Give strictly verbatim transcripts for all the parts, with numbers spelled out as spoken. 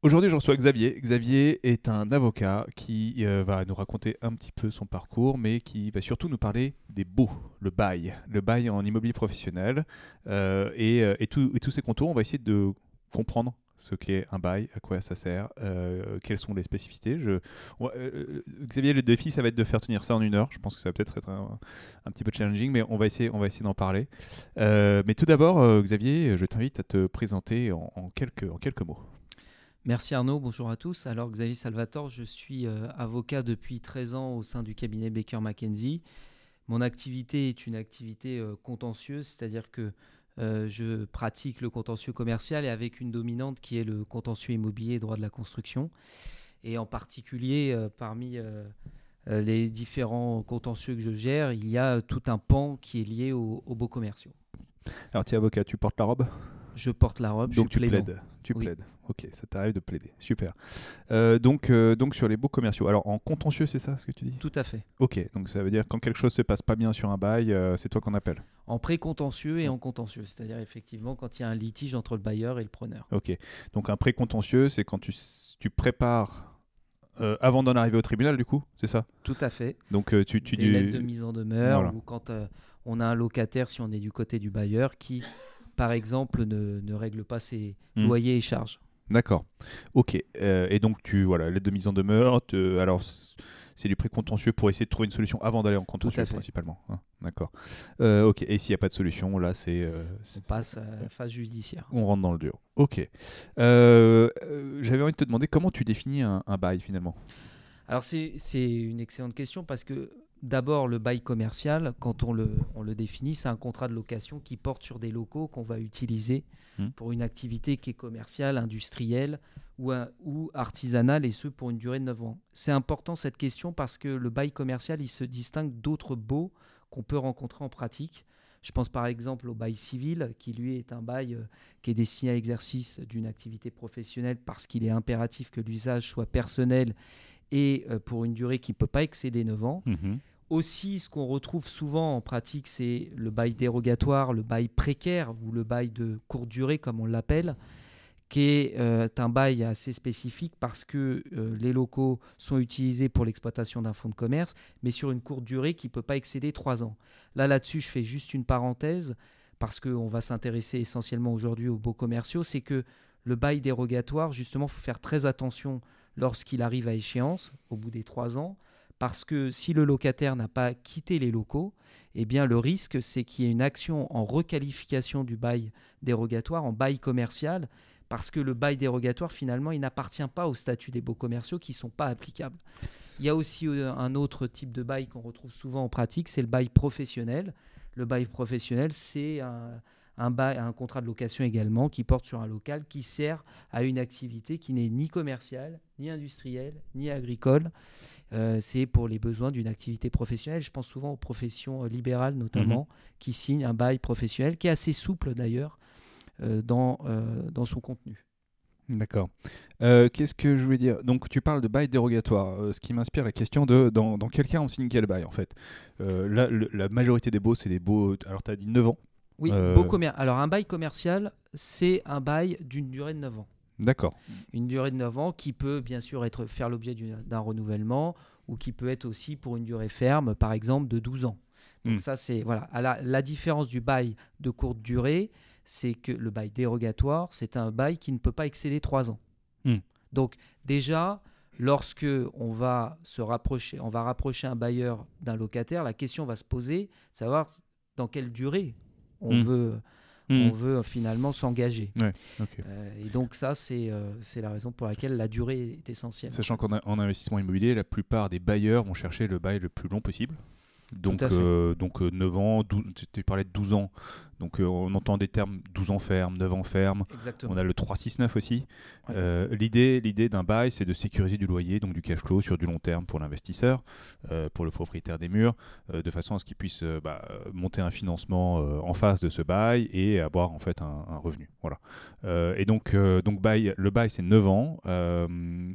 Aujourd'hui, je reçois Xavier. Xavier est un avocat qui euh, va nous raconter un petit peu son parcours, mais qui va surtout nous parler des baux, le bail, le bail en immobilier professionnel euh, et, euh, et, tout- et tous ses contours. On va essayer de comprendre ce qu'est un bail, à quoi ça sert, euh, quelles sont les spécificités. Je, on va- euh, Xavier, le défi, ça va être de faire tenir ça en une heure. Je pense que ça va peut-être être un, un petit peu challenging, mais on va essayer, on va essayer d'en parler. Euh, mais tout d'abord, euh, Xavier, je t'invite à te présenter en, en quelques, en quelques mots. Merci Arnaud, bonjour à tous. Alors Xavier Salvatore, je suis euh, avocat depuis treize ans au sein du cabinet Baker McKenzie. Mon activité est une activité euh, contentieuse, c'est-à-dire que euh, je pratique le contentieux commercial et avec une dominante qui est le contentieux immobilier et droit de la construction. Et en particulier, euh, parmi euh, euh, les différents contentieux que je gère, il y a tout un pan qui est lié aux, aux baux commerciaux. Alors, tu es avocat, tu portes la robe? Je porte la robe, je suis Donc tu plaidant. plaides, tu Oui. plaides. Ok, ça t'arrive de plaider, super. Euh, donc, euh, donc sur les baux commerciaux. Alors en contentieux, c'est ça ce que tu dis? Tout à fait. Ok, donc ça veut dire quand quelque chose se passe pas bien sur un bail, euh, c'est toi qu'on appelle. En pré-contentieux et en contentieux, c'est-à-dire effectivement quand il y a un litige entre le bailleur et le preneur. Ok, donc un pré-contentieux, c'est quand tu, s- tu prépares euh, avant d'en arriver au tribunal, du coup, c'est ça? Tout à fait. Donc euh, tu, tu Des lettres dis. de mise en demeure Voilà. ou quand euh, on a un locataire, si on est du côté du bailleur, qui, par exemple, ne, ne règle pas ses Hmm. loyers et charges. D'accord. Ok. Euh, et donc tu voilà, l'aide de mise en demeure. te- alors c- c'est du précontentieux pour essayer de trouver une solution avant d'aller en Tout contentieux à fait. principalement. Hein, d'accord. Euh, ok. Et s'il n'y a pas de solution, là c'est, euh, On c'est- passe à la phase judiciaire. on rentre dans le dur. Ok. Euh, euh, j'avais envie de te demander comment tu définis un, un bail finalement. Alors c'est c'est une excellente question parce que d'abord le bail commercial, quand on le, on le définit, c'est un contrat de location qui porte sur des locaux qu'on va utiliser Hmm. pour une activité qui est commerciale, industrielle ou, un- ou artisanale et ce pour une durée de neuf ans. C'est important cette question parce que le bail commercial il se distingue d'autres baux qu'on peut rencontrer en pratique. Je pense par exemple au bail civil qui lui est un bail euh, qui est destiné à l'exercice d'une activité professionnelle parce qu'il est impératif que l'usage soit personnel et euh, pour une durée qui ne peut pas excéder neuf ans. Mhm. Aussi, ce qu'on retrouve souvent en pratique, c'est le bail dérogatoire, le bail précaire ou le bail de courte durée, comme on l'appelle, qui est euh, un bail assez spécifique parce que euh, les locaux sont utilisés pour l'exploitation d'un fonds de commerce, mais sur une courte durée qui ne peut pas excéder trois ans. Là, là-dessus, je fais juste une parenthèse parce qu'on va s'intéresser essentiellement aujourd'hui aux baux commerciaux, c'est que le bail dérogatoire, justement, il faut faire très attention lorsqu'il arrive à échéance, au bout des trois ans, parce que si le locataire n'a pas quitté les locaux, eh bien le risque, c'est qu'il y ait une action en requalification du bail dérogatoire en bail commercial, parce que le bail dérogatoire, finalement, il n'appartient pas au statut des baux commerciaux qui ne sont pas applicables. Il y a aussi euh, un autre type de bail qu'on retrouve souvent en pratique, c'est le bail professionnel. Le bail professionnel, c'est un, un, bail, un contrat de location également qui porte sur un local qui sert à une activité qui n'est ni commerciale, ni industrielle, ni agricole. Euh, c'est pour les besoins d'une activité professionnelle. Je pense souvent aux professions euh, libérales notamment, Mhm. qui signent un bail professionnel, qui est assez souple d'ailleurs euh, dans, euh, dans son contenu. D'accord. Euh, qu'est-ce que je voulais dire? Donc tu parles de bail dérogatoire, euh, ce qui m'inspire la question de dans, dans quel cas on signe quel bail en fait. Euh, là, le- la majorité des baux, c'est des baux. Alors tu as dit neuf ans. Oui, beau Euh, commer- alors un bail commercial, c'est un bail d'une durée de neuf ans. D'accord. Une durée de neuf ans qui peut bien sûr être, faire l'objet d'une- d'un renouvellement ou qui peut être aussi pour une durée ferme, par exemple de douze ans. Hmm. Donc ça, c'est voilà. À la, la différence du bail de courte durée, c'est que le bail dérogatoire, c'est un bail qui ne peut pas excéder trois ans. Hmm. Donc déjà, lorsque on va se rapprocher, on va rapprocher un bailleur d'un locataire, la question va se poser, savoir dans quelle durée on Hmm. veut, Hmm. on veut finalement s'engager. Ouais, ok. Euh, et donc ça, c'est euh, c'est la raison pour laquelle la durée est essentielle. Sachant qu'en a- en investissement immobilier, la plupart des bailleurs vont chercher le bail le plus long possible. Tout Donc, à fait. euh, donc euh, neuf ans, douze, tu tu parlais de douze ans. Donc euh, on entend des termes douze ans ferme, neuf ans ferme. Exactement. On a le trois six neuf aussi. Ouais. Euh, l'idée, l'idée d'un bail, c'est de sécuriser du loyer, donc du cash flow sur du long terme pour l'investisseur, euh, pour le propriétaire des murs, euh, de façon à ce qu'il puisse euh, bah, euh, monter un financement euh, en face de ce bail et avoir en fait un, un revenu. Voilà. Euh, et donc, euh, donc bail, le bail, c'est neuf ans. Euh,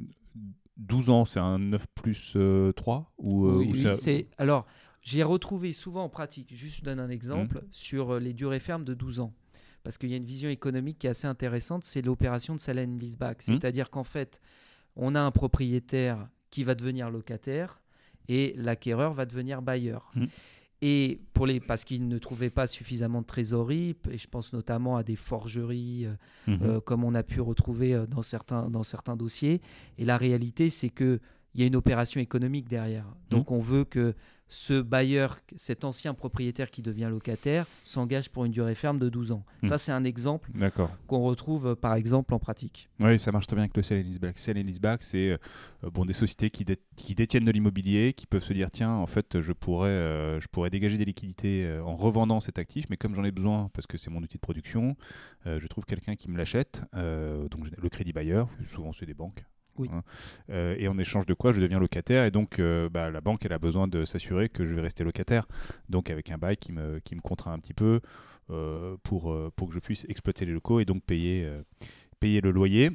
douze ans, c'est un neuf plus euh, trois ou, euh, Oui, ou oui, c'est... c'est alors j'ai retrouvé souvent en pratique, juste je donne un exemple, Hmm. sur euh, les durées fermes de douze ans. parce qu'il y a une vision économique qui est assez intéressante, c'est l'opération de sell and leaseback. Mmh. C'est-à-dire qu'en fait, on a un propriétaire qui va devenir locataire et l'acquéreur va devenir bailleur. Mmh. Et pour les, parce qu'il ne trouvait pas suffisamment de trésorerie, et je pense notamment à des forgeries, euh, Mmh. euh, comme on a pu retrouver euh, dans certains, dans certains dossiers. Et la réalité, c'est qu'il y a une opération économique derrière. Donc, mmh. on veut que ce bailleur, cet ancien propriétaire qui devient locataire, s'engage pour une durée ferme de douze ans. Mmh. Ça, c'est un exemple D'accord. qu'on retrouve, euh, par exemple, en pratique. Oui, ça marche très bien avec le sell and leaseback. Sell and leaseback, c'est euh, bon, des sociétés qui, dé- qui détiennent de l'immobilier, qui peuvent se dire, tiens, en fait, je pourrais, euh, je pourrais dégager des liquidités euh, en revendant cet actif, mais comme j'en ai besoin, parce que c'est mon outil de production, euh, je trouve quelqu'un qui me l'achète, euh, donc le crédit bailleur, souvent c'est des banques. Oui. Hein. Euh, et en échange de quoi je deviens locataire, et donc euh, bah, la banque elle a besoin de s'assurer que je vais rester locataire, donc avec un bail qui me, qui me contraint un petit peu euh, pour, euh, pour que je puisse exploiter les locaux et donc payer, euh, payer le loyer.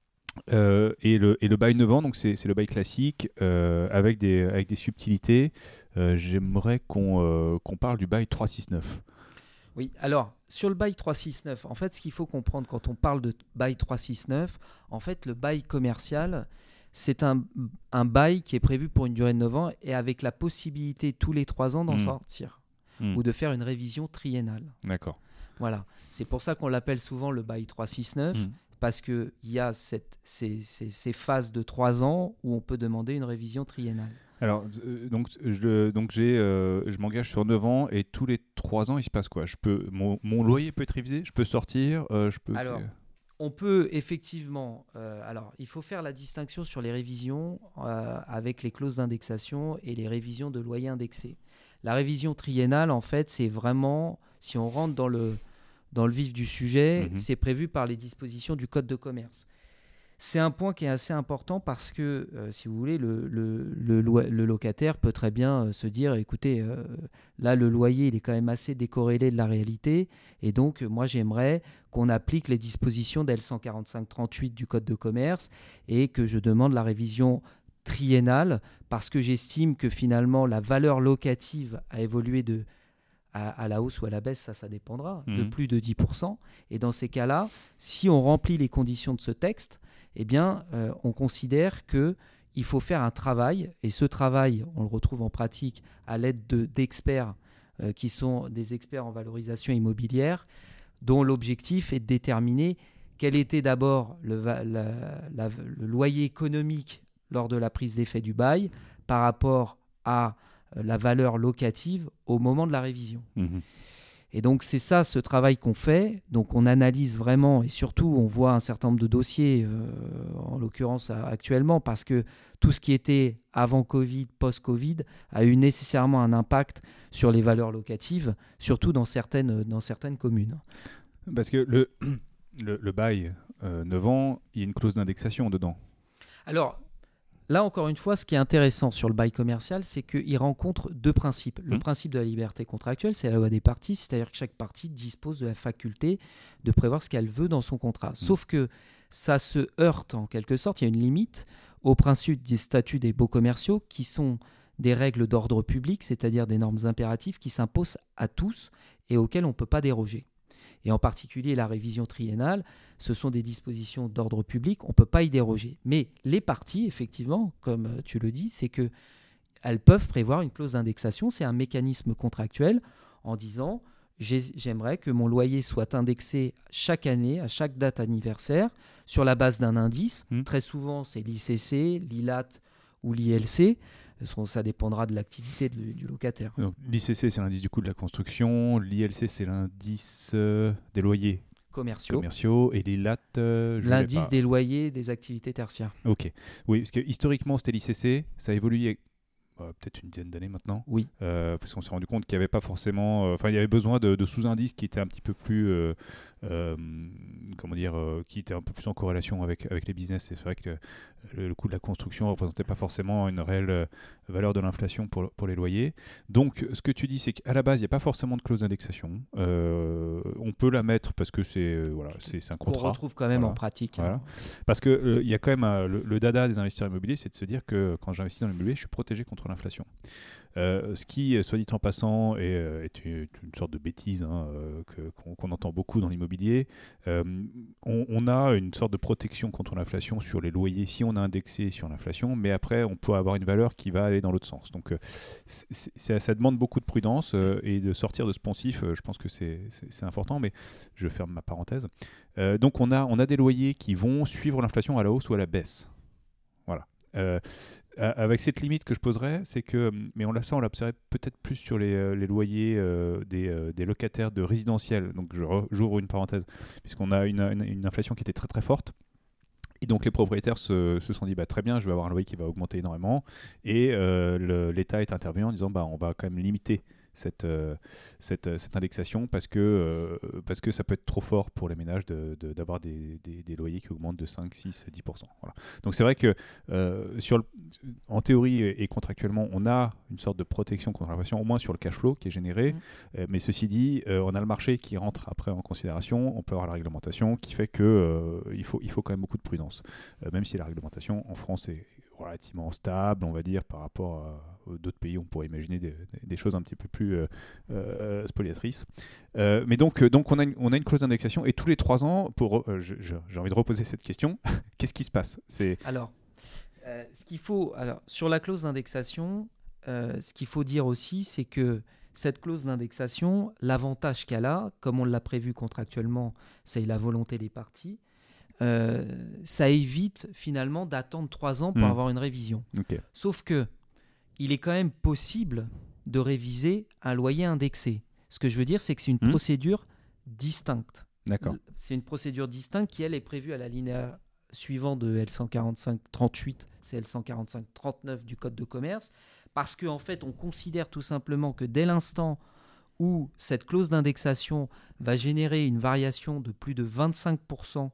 Euh, et, le, et le bail neuf ans, donc c'est, c'est le bail classique euh, avec, des, avec des subtilités. Euh, j'aimerais qu'on, euh, qu'on parle du bail trois cent soixante-neuf. Oui, alors sur le bail trois cent soixante-neuf, en fait, ce qu'il faut comprendre quand on parle de bail trois cent soixante-neuf, en fait, le bail commercial, c'est un, un bail qui est prévu pour une durée de neuf ans et avec la possibilité tous les trois ans d'en mmh. sortir mmh. ou de faire une révision triennale. D'accord. Voilà, c'est pour ça qu'on l'appelle souvent le bail trois cent soixante-neuf, mmh. parce qu'il y a cette, ces, ces, ces phases de trois ans où on peut demander une révision triennale. Alors, euh, donc, je, donc j'ai, euh, je m'engage sur neuf ans et tous les trois ans, il se passe quoi ? Je peux, mon, mon loyer peut être révisé ? Je peux sortir euh, je peux... Alors, on peut effectivement... Euh, alors, il faut faire la distinction sur les révisions euh, avec les clauses d'indexation et les révisions de loyer indexé. La révision triennale, en fait, c'est vraiment... Si on rentre dans le, dans le vif du sujet, mmh. c'est prévu par les dispositions du Code de commerce. C'est un point qui est assez important parce que, euh, si vous voulez, le, le, le, le locataire peut très bien euh, se dire, écoutez, euh, là, le loyer, il est quand même assez décorrélé de la réalité. Et donc, euh, moi, j'aimerais qu'on applique les dispositions d'L cent quarante-cinq trente-huit du Code de commerce et que je demande la révision triennale parce que j'estime que finalement, la valeur locative a évolué de, à, à la hausse ou à la baisse, ça, ça dépendra, mmh. de plus de dix pour cent. Et dans ces cas-là, si on remplit les conditions de ce texte, eh bien, euh, on considère qu'il faut faire un travail, et ce travail, on le retrouve en pratique à l'aide de, d'experts euh, qui sont des experts en valorisation immobilière, dont l'objectif est de déterminer quel était d'abord le, la, la, le loyer économique lors de la prise d'effet du bail par rapport à euh, la valeur locative au moment de la révision. Mmh. Et donc, c'est ça, ce travail qu'on fait. Donc, on analyse vraiment et surtout, on voit un certain nombre de dossiers, euh, en l'occurrence actuellement, parce que tout ce qui était avant Covid, post-Covid, a eu nécessairement un impact sur les valeurs locatives, surtout dans certaines, dans certaines communes. Parce que le, le, le bail euh, neuf ans, il y a une clause d'indexation dedans. Alors, là, encore une fois, ce qui est intéressant sur le bail commercial, c'est qu'il rencontre deux principes. Le mmh. principe de la liberté contractuelle, c'est la loi des parties, c'est-à-dire que chaque partie dispose de la faculté de prévoir ce qu'elle veut dans son contrat. Mmh. Sauf que ça se heurte en quelque sorte, il y a une limite au principe des statuts des baux commerciaux qui sont des règles d'ordre public, c'est-à-dire des normes impératives qui s'imposent à tous et auxquelles on ne peut pas déroger. Et en particulier la révision triennale, ce sont des dispositions d'ordre public, on ne peut pas y déroger. Mais les parties, effectivement, comme tu le dis, c'est qu'elles peuvent prévoir une clause d'indexation, c'est un mécanisme contractuel en disant j'ai, j'aimerais que mon loyer soit indexé chaque année, à chaque date anniversaire, sur la base d'un indice. Mmh. Très souvent, c'est l'I C C, l'I L A T ou l'I L C. Ça dépendra de l'activité de, du locataire. Donc, l'I C C, c'est l'indice du coût de la construction. L'I L C, c'est l'indice euh, des loyers commerciaux. commerciaux. Et l'I L A T, euh, je l'indice des loyers des activités tertiaires. Ok. Oui, parce que historiquement, c'était l'I C C. Ça a évolué euh, peut-être une dizaine d'années maintenant. Oui. Euh, parce qu'on s'est rendu compte qu'il n'y avait pas forcément... Enfin, euh, il y avait besoin de, de sous-indices qui étaient un petit peu plus... Euh, euh, comment dire euh, qui étaient un peu plus en corrélation avec, avec les business. Et c'est vrai que le, le coût de la construction ne représentait pas forcément une réelle euh, valeur de l'inflation pour, pour les loyers. Donc, ce que tu dis, c'est qu'à la base, il n'y a pas forcément de clause d'indexation. Euh, on peut la mettre parce que c'est, euh, voilà, c'est, c'est un contrat. On retrouve quand même voilà. en pratique. Voilà. Hein. Parce qu'il euh, y a quand même euh, le, le dada des investisseurs immobiliers, c'est de se dire que quand j'investis dans l'immobilier, je suis protégé contre contre l'inflation. Euh, ce qui, soit dit en passant, est, est une, une sorte de bêtise hein, euh, que, qu'on, qu'on entend beaucoup dans l'immobilier. Euh, on, on a une sorte de protection contre l'inflation sur les loyers si on a indexé sur l'inflation, mais après on peut avoir une valeur qui va aller dans l'autre sens. Donc euh, c'est, c'est, ça demande beaucoup de prudence euh, et de sortir de ce poncif, euh, je pense que c'est, c'est, c'est important, mais je ferme ma parenthèse. Euh, donc on a, on a des loyers qui vont suivre l'inflation à la hausse ou à la baisse. Voilà. Euh, avec cette limite que je poserais, c'est que, mais on l'a ça, on l'observe peut-être plus sur les, les loyers euh, des, euh, des locataires de résidentiels. Donc je re, j'ouvre une parenthèse, puisqu'on a une, une, une inflation qui était très très forte. Et donc les propriétaires se, se sont dit bah, très bien, je vais avoir un loyer qui va augmenter énormément. Et euh, le, l'État est intervenu en disant bah, on va quand même limiter cette, euh, cette, cette indexation parce que, euh, parce que ça peut être trop fort pour les ménages de, de, d'avoir des, des, des loyers qui augmentent de cinq, six, dix pour cent. Voilà. Donc c'est vrai que euh, sur le, en théorie et contractuellement, on a une sorte de protection contre l'inflation, au moins sur le cash flow qui est généré. Mmh. Euh, mais ceci dit, euh, on a le marché qui rentre après en considération, on peut avoir la réglementation qui fait qu'il euh, faut, il faut quand même beaucoup de prudence. Euh, même si la réglementation en France est relativement stable, on va dire, par rapport à d'autres pays, on pourrait imaginer des, des choses un petit peu plus euh, euh, spoliatrices. Euh, mais donc, donc on, a une, on a une clause d'indexation et tous les trois ans, pour, euh, je, je, j'ai envie de reposer cette question, qu'est-ce qui se passe? C'est... Alors, euh, ce qu'il faut, alors, sur la clause d'indexation, euh, ce qu'il faut dire aussi, c'est que cette clause d'indexation, l'avantage qu'elle a, comme on l'a prévu contractuellement, c'est la volonté des parties. Euh, ça évite finalement d'attendre trois ans pour mmh. avoir une révision. Okay. Sauf que il est quand même possible de réviser un loyer indexé. Ce que je veux dire, c'est que c'est une mmh. procédure distincte. D'accord. C'est une procédure distincte qui, elle, est prévue à l'alinéa suivant de L cent quarante-cinq trente-huit, c'est L cent quarante-cinq trente-neuf du Code de commerce, parce qu'en fait, on considère tout simplement que dès l'instant où cette clause d'indexation va générer une variation de plus de vingt-cinq pour cent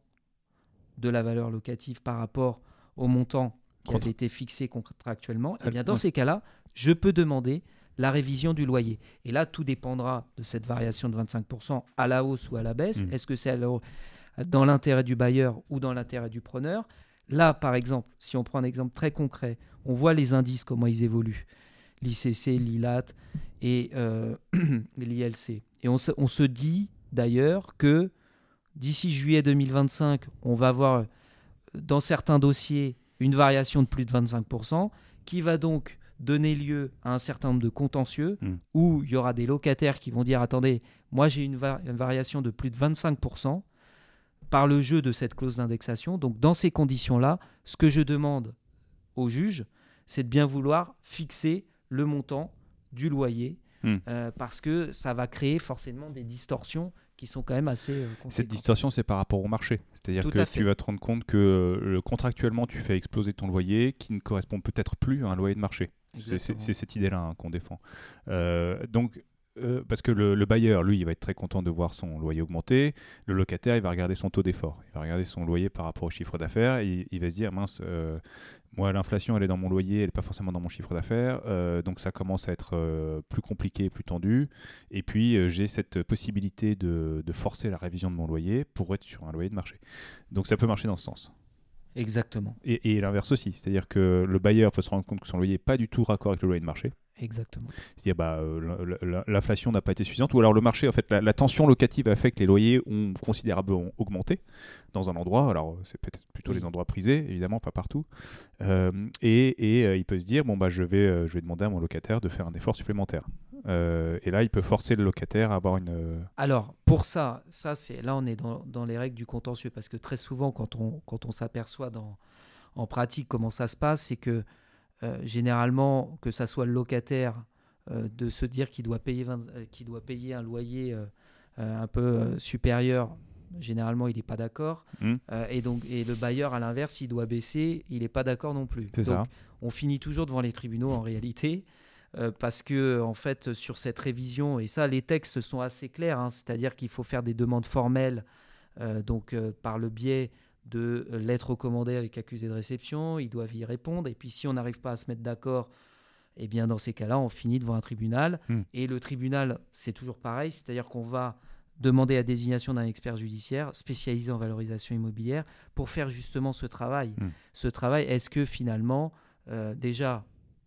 de la valeur locative par rapport au montant qui avait été fixé contractuellement, et bien dans ces cas-là, je peux demander la révision du loyer. Et là, tout dépendra de cette variation de vingt-cinq pour cent à la hausse ou à la baisse. Mmh. Est-ce que c'est alors dans l'intérêt du bailleur ou dans l'intérêt du preneur? Là, par exemple, si on prend un exemple très concret, on voit les indices, comment ils évoluent. L'I C C, l'I L A T et euh, l'I L C. Et on se, on se dit d'ailleurs que d'ici juillet deux mille vingt-cinq, on va avoir dans certains dossiers une variation de plus de vingt-cinq pour cent qui va donc donner lieu à un certain nombre de contentieux mmh. où il y aura des locataires qui vont dire « Attendez, moi j'ai une, va- une variation de plus de vingt-cinq pour cent par le jeu de cette clause d'indexation. » Donc dans ces conditions-là, ce que je demande au juge, c'est de bien vouloir fixer le montant du loyer mmh. euh, parce que ça va créer forcément des distorsions qui sont quand même assez euh, conséquentes. Cette distorsion, c'est par rapport au marché. C'est-à-dire Tout que tu vas te rendre compte que euh, contractuellement, tu fais exploser ton loyer qui ne correspond peut-être plus à un loyer de marché. C'est, c'est, c'est cette idée-là hein, qu'on défend. Euh, donc, euh, parce que le, le bailleur, lui, il va être très content de voir son loyer augmenter. Le locataire, il va regarder son taux d'effort. Il va regarder son loyer par rapport au chiffre d'affaires. Et il va se dire, mince, euh, moi, l'inflation, elle est dans mon loyer, elle n'est pas forcément dans mon chiffre d'affaires. Euh, donc, ça commence à être euh, plus compliqué, plus tendu. Et puis, euh, j'ai cette possibilité de, de forcer la révision de mon loyer pour être sur un loyer de marché. Donc, ça peut marcher dans ce sens. Exactement. Et, et l'inverse aussi. C'est-à-dire que le bailleur peut se rendre compte que son loyer n'est pas du tout raccord avec le loyer de marché. Exactement. C'est-à-dire bah, euh, l'inflation n'a pas été suffisante, ou alors le marché, en fait, la, la tension locative a fait que les loyers ont considérablement augmenté dans un endroit. Alors c'est peut-être plutôt oui. les endroits prisés, évidemment, pas partout. Euh, et et euh, il peut se dire bon bah je vais euh, je vais demander à mon locataire de faire un effort supplémentaire. Euh, et là, il peut forcer le locataire à avoir une. Euh... Alors pour ça, ça c'est là on est dans, dans les règles du contentieux parce que très souvent quand on quand on s'aperçoit dans en pratique comment ça se passe, c'est que Euh, généralement, que ça soit le locataire euh, de se dire qu'il doit payer, vingt, euh, qu'il doit payer un loyer euh, euh, un peu euh, supérieur, généralement il n'est pas d'accord. Mmh. Euh, et, donc, et le bailleur, à l'inverse, il doit baisser, il n'est pas d'accord non plus. C'est donc ça. On finit toujours devant les tribunaux en réalité, euh, parce que en fait, sur cette révision, et ça, les textes sont assez clairs, hein, c'est-à-dire qu'il faut faire des demandes formelles euh, donc, euh, par le biais de lettres recommandées avec accusé de réception, ils doivent y répondre. Et puis, si on n'arrive pas à se mettre d'accord, eh bien, dans ces cas-là, on finit devant un tribunal. Mmh. Et le tribunal, c'est toujours pareil, c'est-à-dire qu'on va demander la désignation d'un expert judiciaire spécialisé en valorisation immobilière pour faire justement ce travail. Mmh. Ce travail, est-ce que finalement, euh, déjà,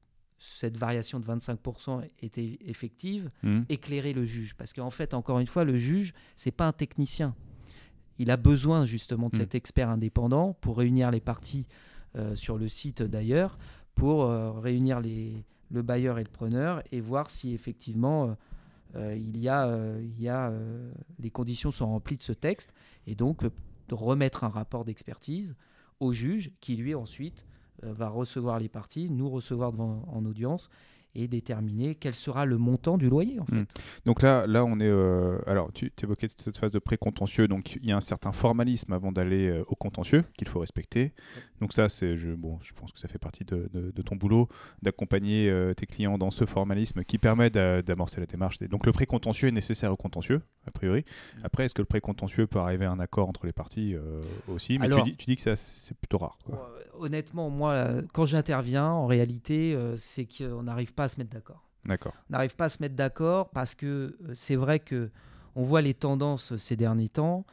cette variation de vingt-cinq pour cent était effective, Mmh. éclairer le juge. Parce qu'en fait, encore une fois, le juge, c'est pas un technicien. Il a besoin justement de Mmh. cet expert indépendant pour réunir les parties euh, sur le site d'ailleurs, pour euh, réunir les, le bailleur et le preneur et voir si effectivement euh, euh, il y a, euh, il y a euh, les conditions sont remplies de ce texte, et donc euh, de remettre un rapport d'expertise au juge qui lui ensuite euh, va recevoir les parties, nous recevoir devant, en audience et déterminer quel sera le montant du loyer en fait. Mmh. Donc là, là, on est. euh, alors, tu évoquais cette phase de pré-contentieux. Donc, il y a un certain formalisme avant d'aller euh, au contentieux qu'il faut respecter. Donc ça, c'est, je, bon, je pense que ça fait partie de, de, de ton boulot d'accompagner euh, tes clients dans ce formalisme qui permet d'a- d'amorcer la démarche. Donc, le pré-contentieux est nécessaire au contentieux, a priori. Après, est-ce que le pré-contentieux peut arriver à un accord entre les parties euh, aussi? Mais Alors, tu dis, tu dis que ça, c'est plutôt rare, quoi. Euh, Honnêtement, moi, euh, quand j'interviens, en réalité, euh, c'est qu'on n'arrive pas à se mettre d'accord. D'accord. On n'arrive pas à se mettre d'accord parce que euh, c'est vrai que on voit les tendances ces derniers temps.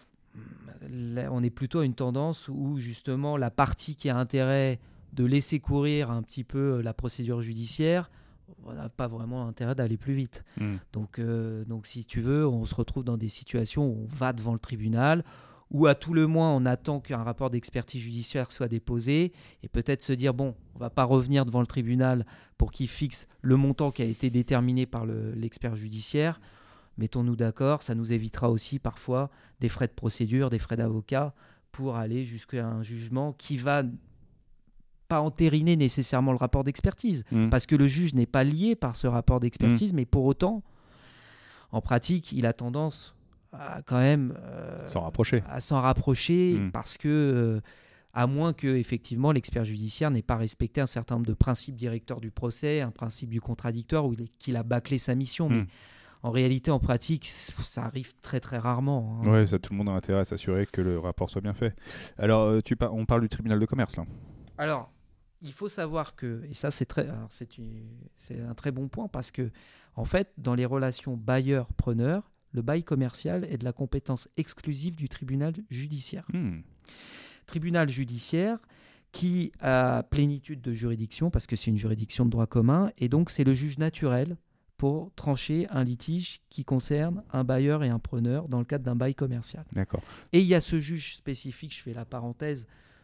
Là, on est plutôt à une tendance où justement la partie qui a intérêt de laisser courir un petit peu la procédure judiciaire, on n'a pas vraiment intérêt d'aller plus vite. Mmh. Donc, euh, donc si tu veux, on se retrouve dans des situations où on va devant le tribunal, ou à tout le moins on attend qu'un rapport d'expertise judiciaire soit déposé, et peut-être se dire, bon, on ne va pas revenir devant le tribunal pour qu'il fixe le montant qui a été déterminé par le, l'expert judiciaire. Mettons-nous d'accord, ça nous évitera aussi parfois des frais de procédure, des frais d'avocat, pour aller jusqu'à un jugement qui va pas entériner nécessairement le rapport d'expertise, Mmh. parce que le juge n'est pas lié par ce rapport d'expertise, mais pour autant, en pratique, il a tendance à quand même euh, S'en rapprocher. à s'en rapprocher, Mm. parce que, euh, à moins que effectivement l'expert judiciaire n'ait pas respecté un certain nombre de principes directeurs du procès, un principe du contradictoire, ou il est- qu'il a bâclé sa mission. Mm. Mais en réalité, en pratique, ça arrive très très rarement. hein. Ouais, ça, tout le monde a intérêt à s'assurer que le rapport soit bien fait. Alors, euh, tu par- on parle du tribunal de commerce, là. Alors, il faut savoir que, et ça c'est très, alors, c'est, une- c'est un très bon point, parce que en fait, dans les relations bailleur-preneur, le bail commercial est de la compétence exclusive du tribunal judiciaire. Hmm. Tribunal judiciaire qui a plénitude de juridiction, parce que c'est une juridiction de droit commun, et donc c'est le juge naturel pour trancher un litige qui concerne un bailleur et un preneur dans le cadre d'un bail commercial. D'accord. Et il y a ce juge spécifique, je fais la parenthèse,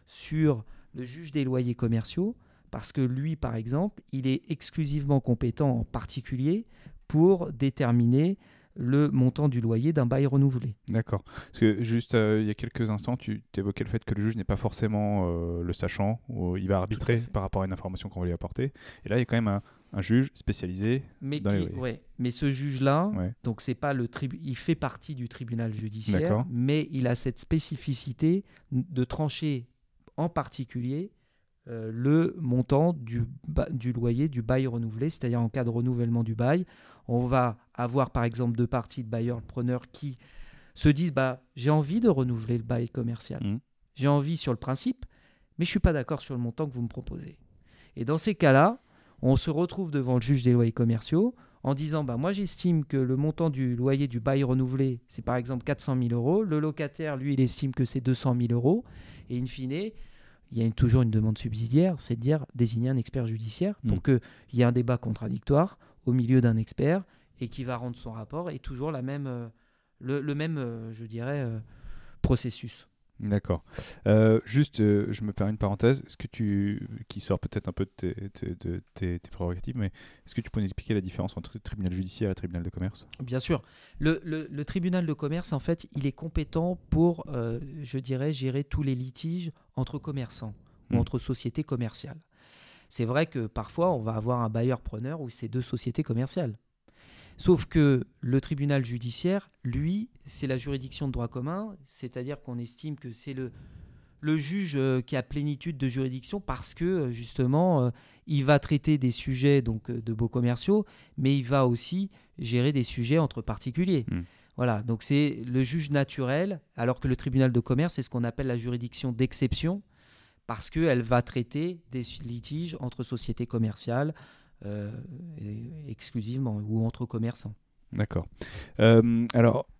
sur le juge des loyers commerciaux, parce que lui, par exemple, il est exclusivement compétent en particulier pour déterminer le montant du loyer d'un bail renouvelé. D'accord. Parce que juste euh, il y a quelques instants, tu évoquais le fait que le juge n'est pas forcément euh, le sachant, ou il va arbitrer par rapport à une information qu'on va lui apporter. Et là, il y a quand même un, un juge spécialisé Mais, dans qui, les loyers. ouais, mais ce juge-là, Ouais. donc c'est pas le tribu- il fait partie du tribunal judiciaire, D'accord. mais il a cette spécificité de trancher en particulier euh, le montant du, ba- du loyer du bail renouvelé, c'est-à-dire en cas de renouvellement du bail, on va avoir par exemple deux parties de bailleurs-preneurs qui se disent bah, j'ai envie de renouveler le bail commercial, Mmh. j'ai envie sur le principe, mais je suis pas d'accord sur le montant que vous me proposez. Et dans ces cas-là, on se retrouve devant le juge des loyers commerciaux en disant bah, moi j'estime que le montant du loyer du bail renouvelé, c'est par exemple quatre cent mille euros, le locataire, lui, il estime que c'est deux cent mille euros, et in fine, il y a une, toujours une demande subsidiaire, c'est de dire désigner un expert judiciaire pour Mmh. qu'il y ait un débat contradictoire au milieu d'un expert, et qui va rendre son rapport, et toujours la même, euh, le, le même, euh, je dirais, euh, processus. D'accord. Euh, juste, euh, je me permets une parenthèse. Est-ce que tu, qui sort peut-être un peu de tes, tes- de tes- tes prérogatives, mais est-ce que tu peux nous expliquer la différence entre tribunal judiciaire et tribunal de commerce? Bien sûr. Le, le- le tribunal de commerce, en fait, il est compétent pour, euh, je dirais, gérer tous les litiges entre commerçants ou Mmh. entre sociétés commerciales. C'est vrai que parfois, on va avoir un bailleur-preneur où c'est deux sociétés commerciales. Sauf que le tribunal judiciaire, lui, c'est la juridiction de droit commun, c'est-à-dire qu'on estime que c'est le, le juge euh, qui a plénitude de juridiction, parce que euh, justement, euh, il va traiter des sujets donc, euh, de baux commerciaux, mais il va aussi gérer des sujets entre particuliers. Mm. Voilà, donc c'est le juge naturel, alors que le tribunal de commerce, c'est ce qu'on appelle la juridiction d'exception, parce qu'elle va traiter des litiges entre sociétés commerciales euh, et- exclusivement, ou entre commerçants. D'accord. Euh, alors,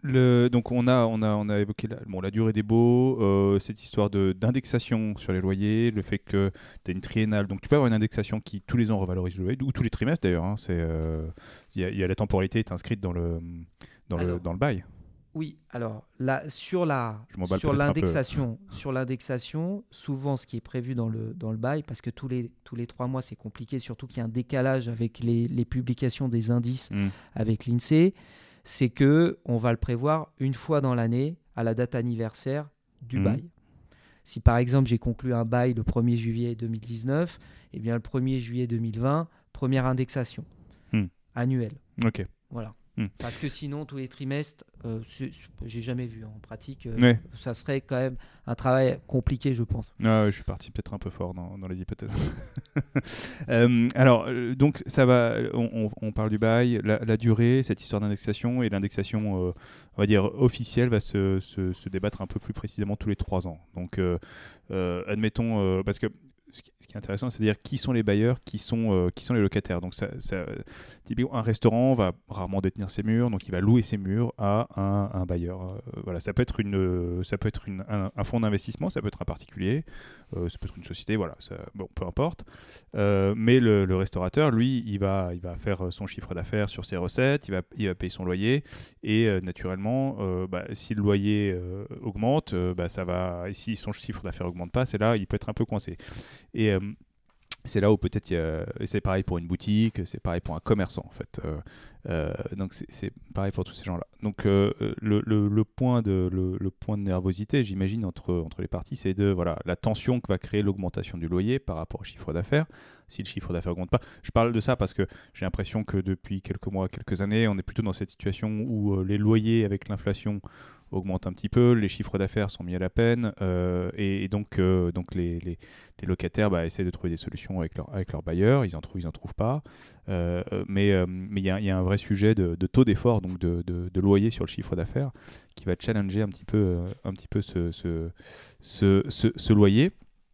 Le, donc on a, on a, on a évoqué la, bon, la durée des baux, euh, cette histoire de, d'indexation sur les loyers, le fait que tu as une triennale, donc tu peux avoir une indexation qui tous les ans revalorise le loyer, ou tous les trimestres d'ailleurs. Hein, c'est, euh, y a, y a la temporalité est inscrite dans le, dans Alors, le, dans le bail. Oui, alors là, sur, la, Je m'emballe sur, peut-être un peu. l'indexation, sur l'indexation, souvent ce qui est prévu dans le, dans le bail, parce que tous les, tous les trois mois c'est compliqué, surtout qu'il y a un décalage avec les, les publications des indices Mm. avec l'INSEE, c'est qu'on va le prévoir une fois dans l'année à la date anniversaire du Mm. bail. Si par exemple j'ai conclu un bail le premier juillet deux mille dix-neuf, eh bien le premier juillet deux mille vingt, première indexation Mm. annuelle. Ok. Voilà. Hmm. Parce que sinon, tous les trimestres, euh, c'est- c'est- j'ai jamais vu en pratique. euh, Ouais. Ça serait quand même un travail compliqué, je pense. Ah ouais, je suis parti peut-être un peu fort dans, dans les hypothèses. Euh, alors, euh, donc ça va, on, on- on parle du bail, la, la durée, cette histoire d'indexation, et l'indexation, euh, on va dire, officielle va se, se- se débattre un peu plus précisément tous les trois ans. Donc, euh, euh, admettons, euh, parce que ce qui, ce qui est intéressant, c'est de dire qui sont les bailleurs, qui sont, euh, qui sont les locataires. Donc, ça, ça- typiquement, un restaurant va rarement détenir ses murs, donc il va louer ses murs à un, un bailleur. Euh, voilà, ça peut être, une, euh, ça peut être une, un, un fonds d'investissement, ça peut être un particulier, euh, ça peut être une société, voilà, ça, bon, peu importe. Euh, mais le, le restaurateur, lui, il va, il va faire son chiffre d'affaires sur ses recettes, il va, il va payer son loyer, et euh, naturellement, euh, bah, si le loyer euh, augmente, euh, bah, ça va, et si son chiffre d'affaires augmente pas, c'est là, il peut être un peu coincé. Et euh, c'est là où peut-être il y a, et c'est pareil pour une boutique, c'est pareil pour un commerçant en fait. Euh, euh, donc c'est, c'est pareil pour tous ces gens-là. Donc euh, le, le, le point de le, le point de nervosité, j'imagine entre entre les parties, c'est de voilà la tension que va créer l'augmentation du loyer par rapport au chiffre d'affaires. Si le chiffre d'affaires augmente pas, je parle de ça parce que j'ai l'impression que depuis quelques mois, quelques années, on est plutôt dans cette situation où euh, les loyers avec l'inflation augmente un petit peu, les chiffres d'affaires sont mis à la peine, euh, et, et donc, euh, donc les, les, les locataires bah, essaient de trouver des solutions avec, leur, avec leurs bailleurs, ils en trouvent, ils en trouvent pas, euh, mais euh, mais il y, y a un vrai sujet de, de taux d'effort, donc de, de, de loyer sur le chiffre d'affaires, qui va challenger un petit peu, euh, un petit peu ce, ce, ce, ce, ce loyer.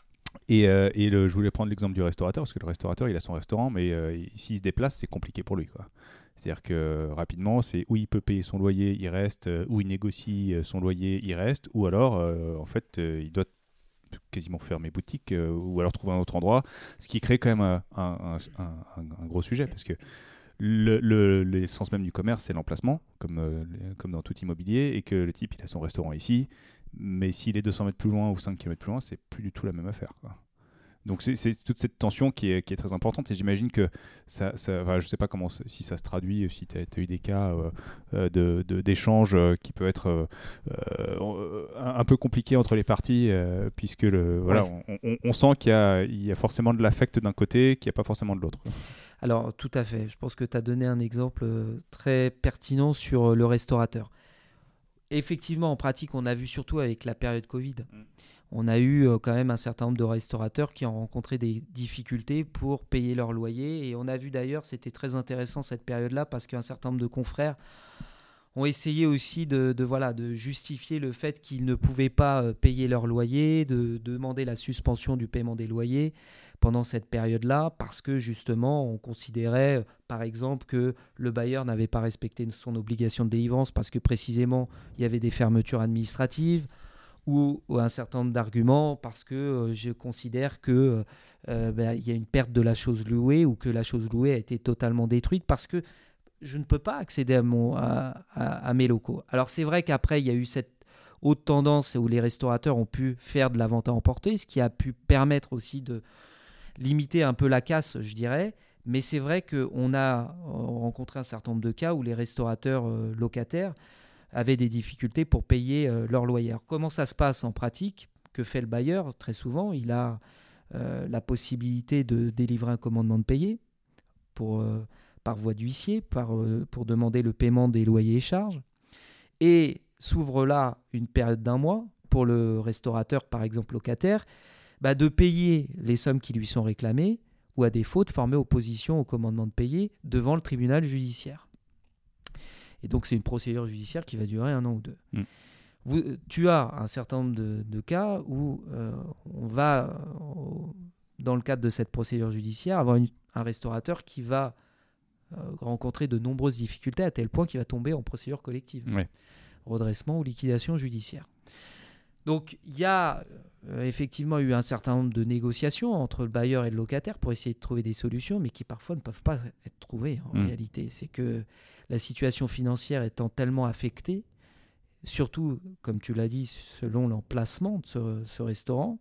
Et, euh, et le, je voulais prendre l'exemple du restaurateur, parce que le restaurateur, il a son restaurant, mais euh, s'il se déplace, c'est compliqué pour lui, quoi. C'est-à-dire que euh, rapidement, c'est où il peut payer son loyer, il reste, euh, où il négocie euh, son loyer, il reste, ou alors, euh, en fait, euh, il doit quasiment fermer boutique, euh, ou alors trouver un autre endroit, ce qui crée quand même un, un, un, un, un gros sujet, parce que le, le, l'essence même du commerce, c'est l'emplacement, comme, euh, comme dans tout immobilier, et que le type, il a son restaurant ici, mais s'il est deux cents mètres plus loin ou cinq kilomètres plus loin, c'est plus du tout la même affaire, quoi. Donc c'est, c'est toute cette tension qui est, qui est très importante, et j'imagine que ça, ça enfin, je ne sais pas comment, si ça se traduit, si tu as eu des cas euh, de, de, d'échanges euh, qui peuvent être euh, euh, un, un peu compliqués entre les parties, euh, puisque le, voilà, Ouais. on, on, on sent qu'il y a, il y a forcément de l'affect d'un côté, qu'il n'y a pas forcément de l'autre. Alors, tout à fait. Je pense que tu as donné un exemple euh, très pertinent sur euh, le restaurateur. Effectivement, en pratique, on a vu surtout avec la période Covid, Mm. on a eu euh, quand même un certain nombre de restaurateurs qui ont rencontré des difficultés pour payer leur loyer. Et on a vu d'ailleurs, c'était très intéressant cette période-là, parce qu'un certain nombre de confrères ont essayé aussi de, de, voilà, de justifier le fait qu'ils ne pouvaient pas euh, payer leur loyer, de, de demander la suspension du paiement des loyers pendant cette période-là, parce que justement, on considérait, euh, par exemple, que le bailleur n'avait pas respecté son obligation de délivrance parce que précisément, il y avait des fermetures administratives, ou, ou un certain nombre d'arguments parce que euh, je considère que euh, ben, il y a une perte de la chose louée, ou que la chose louée a été totalement détruite parce que je ne peux pas accéder à, mon, à, à, à mes locaux. Alors c'est vrai qu'après, il y a eu cette haute tendance où les restaurateurs ont pu faire de la vente à emporter, ce qui a pu permettre aussi de limiter un peu la casse, je dirais. Mais c'est vrai qu'on a rencontré un certain nombre de cas où les restaurateurs euh, locataires avaient des difficultés pour payer euh, leur loyer. Alors, comment ça se passe en pratique? Que fait le bailleur? Très souvent, il a euh, la possibilité de délivrer un commandement de payer pour, euh, par voie d'huissier, par, euh, pour demander le paiement des loyers et charges. Et s'ouvre là une période d'un mois pour le restaurateur, par exemple locataire, bah, de payer les sommes qui lui sont réclamées, ou à défaut de former opposition au commandement de payer devant le tribunal judiciaire. Et donc, c'est une procédure judiciaire qui va durer un an ou deux. Mm. Vous, tu as un certain nombre de, de cas où euh, on va, euh, dans le cadre de cette procédure judiciaire, avoir une, un restaurateur qui va euh, rencontrer de nombreuses difficultés à tel point qu'il va tomber en procédure collective. Ouais. redressement ou liquidation judiciaire. Donc il y a euh, effectivement eu un certain nombre de négociations entre le bailleur et le locataire pour essayer de trouver des solutions, mais qui parfois ne peuvent pas être trouvées en mmh. réalité. C'est que la situation financière étant tellement affectée, surtout, comme tu l'as dit, selon l'emplacement de ce, ce restaurant,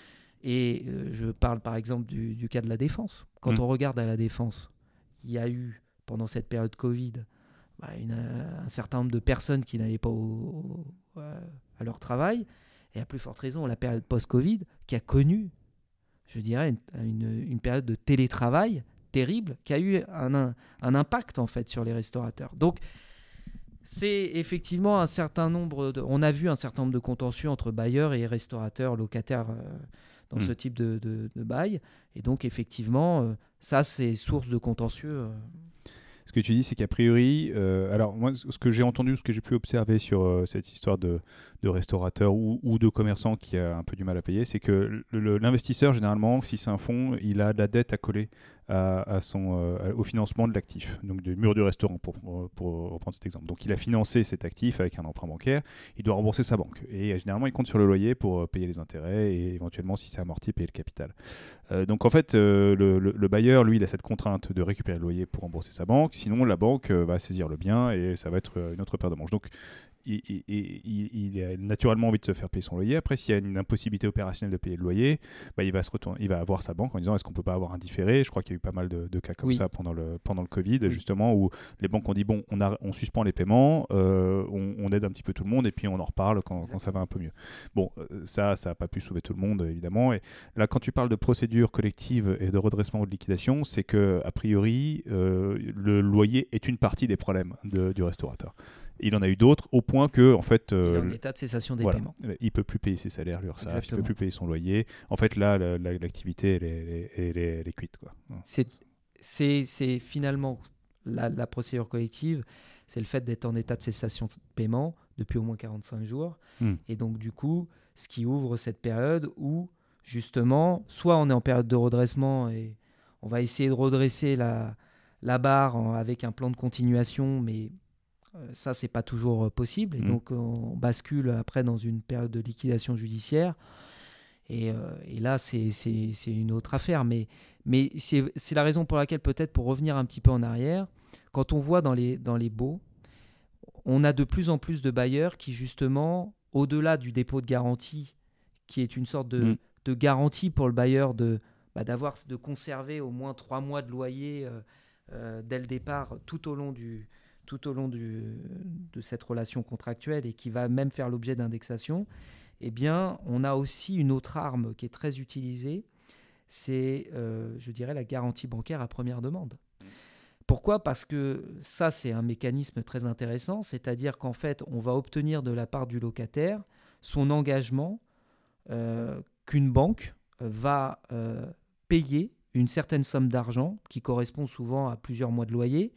et euh, je parle par exemple du, du cas de la Défense. Quand mmh. on regarde à la Défense, il y a eu, pendant cette période Covid, bah, une, un certain nombre de personnes qui n'allaient pas au, au, à leur travail, et à plus forte raison, la période post-Covid, qui a connu, je dirais, une, une, une période de télétravail terrible, qui a eu un, un, un impact, en fait, sur les restaurateurs. Donc, c'est effectivement un certain nombre... De, on a vu un certain nombre de contentieux entre bailleurs et restaurateurs, locataires, euh, dans mmh. ce type de, de, de bail. Et donc, effectivement, euh, ça, c'est source de contentieux. Euh, Ce que tu dis, c'est qu'a priori, euh, alors moi, ce que j'ai entendu, ce que j'ai pu observer sur euh, cette histoire de, de restaurateur ou, ou de commerçant qui a un peu du mal à payer, c'est que le, le, l'investisseur, généralement, si c'est un fonds, il a de la dette à coller à, à son, euh, au financement de l'actif, donc du mur du restaurant, pour, pour, pour reprendre cet exemple. Donc il a financé cet actif avec un emprunt bancaire, il doit rembourser sa banque. Et euh, généralement, il compte sur le loyer pour euh, payer les intérêts et éventuellement, si c'est amorti, payer le capital. Euh, donc en fait, euh, le, le, le bailleur, lui, il a cette contrainte de récupérer le loyer pour rembourser sa banque. Sinon, la banque euh, va saisir le bien et ça va être euh, une autre paire de manches. Donc, il, il, il, il a naturellement envie de se faire payer son loyer. Après, s'il y a une impossibilité opérationnelle de payer le loyer, bah, il va se retourner, il va avoir sa banque en disant est-ce qu'on peut pas avoir un différé. Je crois qu'il y a eu pas mal de, de cas comme oui. ça pendant le, pendant le Covid, oui. justement, où les banques ont dit bon, on, a, on suspend les paiements, euh, on, on aide un petit peu tout le monde et puis on en reparle quand, quand ça va un peu mieux. Bon, ça, ça n'a pas pu sauver tout le monde, évidemment. Et là, quand tu parles de procédure collective et de redressement ou de liquidation, c'est que a priori, euh, le loyer est une partie des problèmes de, du restaurateur. Il en a eu d'autres, au point que, en fait... Euh, il est en état de cessation des voilà, paiements. Il ne peut plus payer ses salaires, l'URSSAF, il ne peut plus payer son loyer. En fait, là, la, la, l'activité, elle est, elle est, elle est cuite, quoi. C'est, c'est, c'est finalement la, la procédure collective, c'est le fait d'être en état de cessation de paiement depuis au moins quarante-cinq jours. Mmh. Et donc, du coup, ce qui ouvre cette période où, justement, soit on est en période de redressement et on va essayer de redresser la, la barre en, avec un plan de continuation, mais... ça, c'est pas toujours possible. Et mmh. donc, on bascule après dans une période de liquidation judiciaire. Et, euh, et là, c'est, c'est, c'est une autre affaire. Mais, mais c'est, c'est la raison pour laquelle, peut-être, pour revenir un petit peu en arrière, quand on voit dans les, dans les baux, on a de plus en plus de bailleurs qui, justement, au-delà du dépôt de garantie, qui est une sorte de, mmh. de garantie pour le bailleur de, bah, d'avoir, de conserver au moins trois mois de loyer euh, euh, dès le départ, tout au long du... tout au long du, de cette relation contractuelle et qui va même faire l'objet d'indexation, eh bien, on a aussi une autre arme qui est très utilisée, c'est, euh, je dirais, la garantie bancaire à première demande. Pourquoi ? Parce que ça, c'est un mécanisme très intéressant, c'est-à-dire qu'en fait, on va obtenir de la part du locataire son engagement euh, qu'une banque va euh, payer une certaine somme d'argent, qui correspond souvent à plusieurs mois de loyer,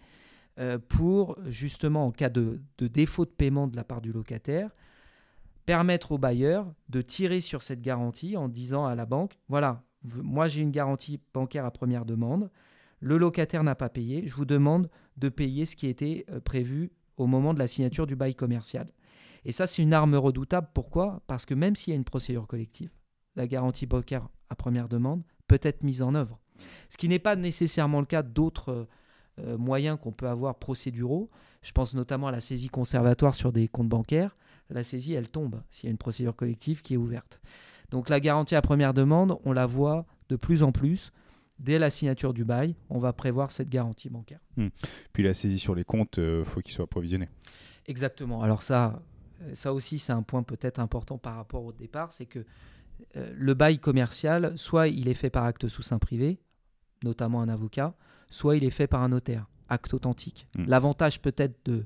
pour justement, en cas de, de défaut de paiement de la part du locataire, permettre au bailleur de tirer sur cette garantie en disant à la banque, voilà, moi j'ai une garantie bancaire à première demande, le locataire n'a pas payé, je vous demande de payer ce qui était prévu au moment de la signature du bail commercial. Et ça, c'est une arme redoutable. Pourquoi ? Parce que même s'il y a une procédure collective, la garantie bancaire à première demande peut être mise en œuvre. Ce qui n'est pas nécessairement le cas d'autres Euh, moyens qu'on peut avoir procéduraux. Je pense notamment à la saisie conservatoire sur des comptes bancaires. La saisie, elle tombe s'il y a une procédure collective qui est ouverte. Donc la garantie à première demande, on la voit de plus en plus. Dès la signature du bail, on va prévoir cette garantie bancaire. Mmh. Puis la saisie sur les comptes, il euh, faut qu'il soit provisionné. Exactement. Alors ça, ça aussi, c'est un point peut-être important par rapport au départ, c'est que euh, le bail commercial, soit il est fait par acte sous seing privé, notamment un avocat, soit il est fait par un notaire, acte authentique. Mmh. L'avantage peut-être de,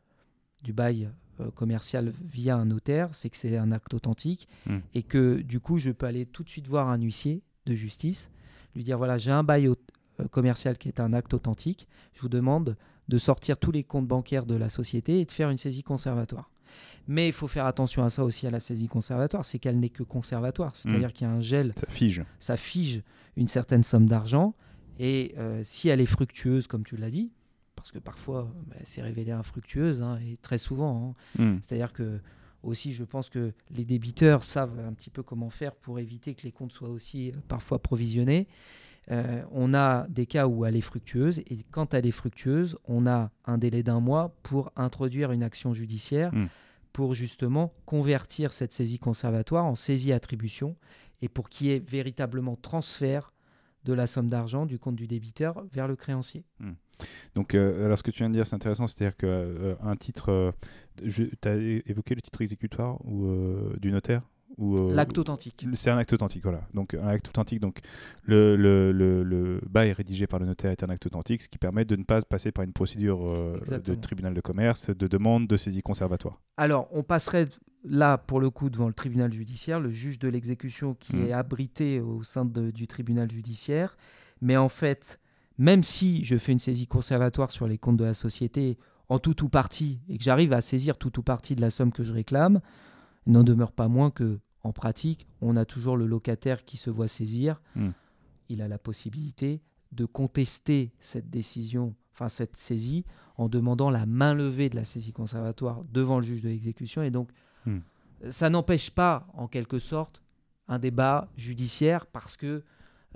du bail euh, commercial via un notaire, c'est que c'est un acte authentique mmh. et que du coup, je peux aller tout de suite voir un huissier de justice, lui dire, voilà, j'ai un bail au- euh, commercial qui est un acte authentique, je vous demande de sortir tous les comptes bancaires de la société et de faire une saisie conservatoire. Mais il faut faire attention à ça aussi, à la saisie conservatoire, c'est qu'elle n'est que conservatoire, c'est-à-dire mmh. qu'il y a un gel, ça fige. ça fige une certaine somme d'argent. Et euh, si elle est fructueuse, comme tu l'as dit, parce que parfois, bah, elle s'est révélée infructueuse, hein, et très souvent. Hein. Mm. C'est-à-dire que, aussi, je pense que les débiteurs savent un petit peu comment faire pour éviter que les comptes soient aussi euh, parfois provisionnés. Euh, on a des cas où elle est fructueuse, et quand elle est fructueuse, on a un délai d'un mois pour introduire une action judiciaire Mm. pour justement convertir cette saisie conservatoire en saisie-attribution et pour qu'il y ait véritablement transfert de la somme d'argent du compte du débiteur vers le créancier. Mm. Donc, euh, alors ce que tu viens de dire, c'est intéressant, c'est-à-dire qu'un euh, titre, euh, tu as évoqué le titre exécutoire ou euh, du notaire ou, euh, L'acte authentique. C'est un acte authentique, voilà. Donc, un acte authentique, donc le, le, le, le bail rédigé par le notaire est un acte authentique, ce qui permet de ne pas passer par une procédure euh, de tribunal de commerce, de demande de saisie conservatoire. Alors, on passerait là, pour le coup, devant le tribunal judiciaire, le juge de l'exécution qui mmh. est abrité au sein de, du tribunal judiciaire. Mais en fait, même si je fais une saisie conservatoire sur les comptes de la société en tout ou partie, et que j'arrive à saisir tout ou partie de la somme que je réclame, il n'en demeure pas moins que, en pratique, on a toujours le locataire qui se voit saisir. Mmh. Il a la possibilité de contester cette décision, enfin cette saisie, en demandant la mainlevée de la saisie conservatoire devant le juge de l'exécution. Et donc, mmh. ça n'empêche pas, en quelque sorte, un débat judiciaire parce que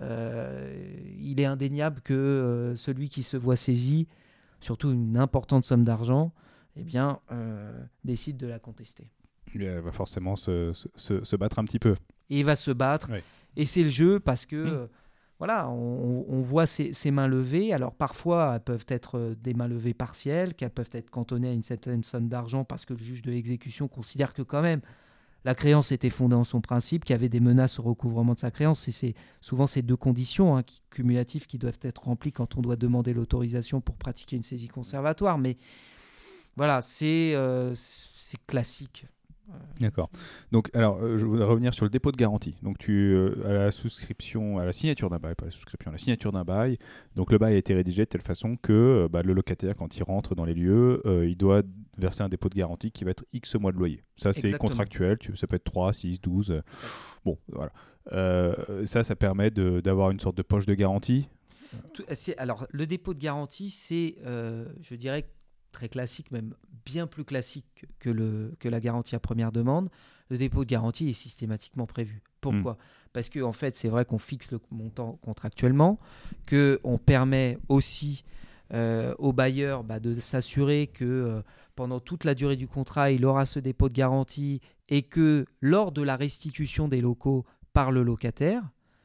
euh, il est indéniable que euh, celui qui se voit saisi, surtout une importante somme d'argent, eh bien, euh, décide de la contester. Il va forcément se, se, se battre un petit peu. Et il va se battre. Oui. Et c'est le jeu parce que, mmh. euh, voilà, on, on voit ces, ces mains levées. Alors, parfois, elles peuvent être des mains levées partielles, qu'elles peuvent être cantonnées à une certaine somme d'argent parce que le juge de l'exécution considère que, quand même, la créance était fondée en son principe, qu'il y avait des menaces au recouvrement de sa créance. Et c'est souvent ces deux conditions hein, qui, cumulatives qui doivent être remplies quand on doit demander l'autorisation pour pratiquer une saisie conservatoire. Mais voilà, c'est, euh, c'est classique. D'accord. Donc, alors, euh, je voudrais revenir sur le dépôt de garantie. Donc, tu, euh, à la souscription, à la signature d'un bail, pas la souscription, à la signature d'un bail. Donc, le bail a été rédigé de telle façon que euh, bah, le locataire, quand il rentre dans les lieux, euh, il doit verser un dépôt de garantie qui va être X mois de loyer. Ça, c'est Exactement. contractuel. Tu, ça peut être trois, six, douze. Euh, bon, voilà. Euh, ça, ça permet de, d'avoir une sorte de poche de garantie. Tout, c'est, alors, le dépôt de garantie, c'est, euh, je dirais, très classique, même bien plus classique que, le, que la garantie à première demande. Le dépôt de garantie est systématiquement prévu. Pourquoi ? mmh. Parce qu'en en fait, c'est vrai qu'on fixe le montant contractuellement, qu'on permet aussi euh, au bailleur bah, de s'assurer que euh, pendant toute la durée du contrat, il aura ce dépôt de garantie et que lors de la restitution des locaux par le locataire,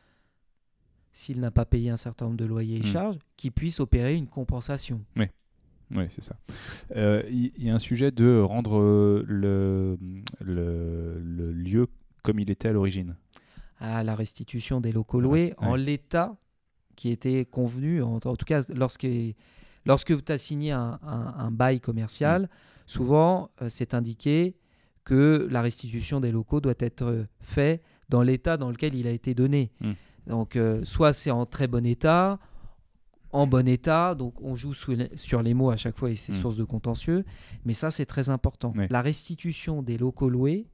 s'il n'a pas payé un certain nombre de loyers et mmh. charges, qu'il puisse opérer une compensation. Oui. Oui, c'est ça. Il euh, y, y a un sujet de rendre euh, le, le, le lieu comme il était à l'origine. À la restitution des locaux loués Resti- en ouais. l'état qui était convenu, en, en tout cas lorsque, lorsque tu as signé un, un, un bail commercial, mmh. souvent euh, c'est indiqué que la restitution des locaux doit être faite dans l'état dans lequel il a été donné. Mmh. Donc euh, soit c'est en très bon état, en bon état, donc on joue sous les, sur les mots à chaque fois et c'est mmh. source de contentieux, mais ça c'est très important. Oui. La restitution des locaux loués,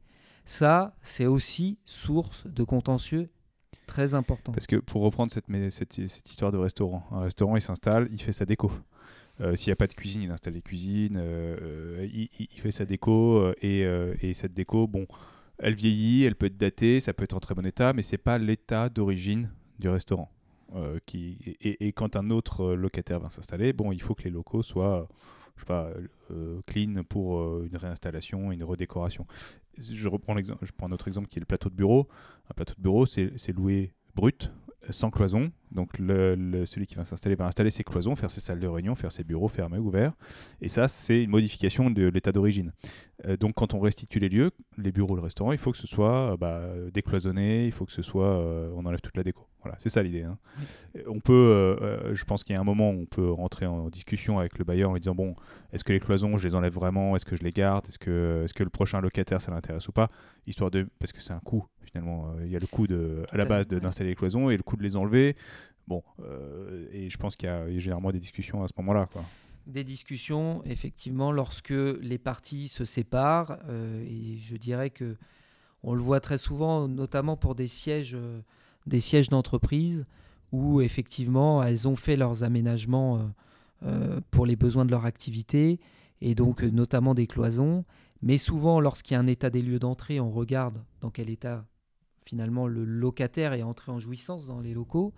ça c'est aussi source de contentieux très important. Parce que pour reprendre cette, cette, cette histoire de restaurant, un restaurant il s'installe, il fait sa déco. Euh, s'il n'y a pas de cuisine, il installe les cuisines, euh, il, il fait sa déco euh, et, euh, et cette déco, bon, elle vieillit, elle peut être datée, ça peut être en très bon état, mais c'est pas l'état d'origine du restaurant. Euh, qui, et, et quand un autre locataire va s'installer, bon, il faut que les locaux soient, je sais pas, euh, clean pour euh, une réinstallation, une redécoration. Je reprends l'exemple, je prends un autre exemple qui est le plateau de bureau. Un plateau de bureau, c'est, c'est loué brut, sans cloison. Donc le, le, celui qui va s'installer va installer ses cloisons, faire ses salles de réunion, faire ses bureaux fermés, ouverts. Et ça, c'est une modification de l'état d'origine. Euh, donc quand on restitue les lieux, les bureaux, le restaurant, il faut que ce soit bah, décloisonné, il faut que ce soit, euh, on enlève toute la déco. Voilà, c'est ça l'idée. Hein. On peut, euh, je pense qu'il y a un moment où on peut rentrer en discussion avec le bailleur en lui disant bon, est-ce que les cloisons, je les enlève vraiment, est-ce que je les garde, est-ce que, est-ce que le prochain locataire ça l'intéresse ou pas, histoire de, parce que c'est un coût finalement. Il y a le coût de, à la base de, d'installer les cloisons et le coût de les enlever. Bon, euh, et je pense qu'il y a, il y a généralement des discussions à ce moment-là, quoi. Des discussions, effectivement, lorsque les parties se séparent, euh, et je dirais que on le voit très souvent, notamment pour des sièges, euh, des sièges d'entreprise, où effectivement elles ont fait leurs aménagements euh, pour les besoins de leur activité, et donc euh, notamment des cloisons. Mais souvent, lorsqu'il y a un état des lieux d'entrée, on regarde dans quel état finalement le locataire est entré en jouissance dans les locaux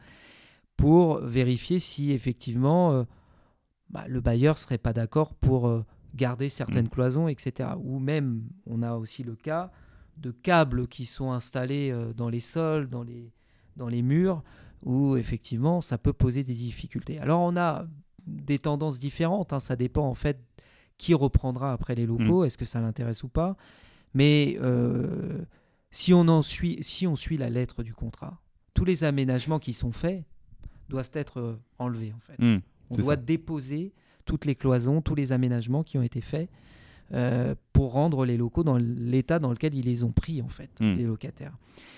pour vérifier si effectivement euh, bah, le bailleur ne serait pas d'accord pour euh, garder certaines mmh. cloisons, et cetera. Ou même, on a aussi le cas de câbles qui sont installés euh, dans les sols, dans les, dans les murs, où effectivement, ça peut poser des difficultés. Alors, on a des tendances différentes, hein, ça dépend en fait qui reprendra après les locaux, mmh. est-ce que ça l'intéresse ou pas. Mais euh, si, on en suit, si on suit la lettre du contrat, tous les aménagements qui sont faits doivent être euh, enlevés en fait. Mmh, on doit ça. déposer toutes les cloisons, tous les aménagements qui ont été faits euh, pour rendre les locaux dans l'état dans lequel ils les ont pris en fait, mmh. les locataires.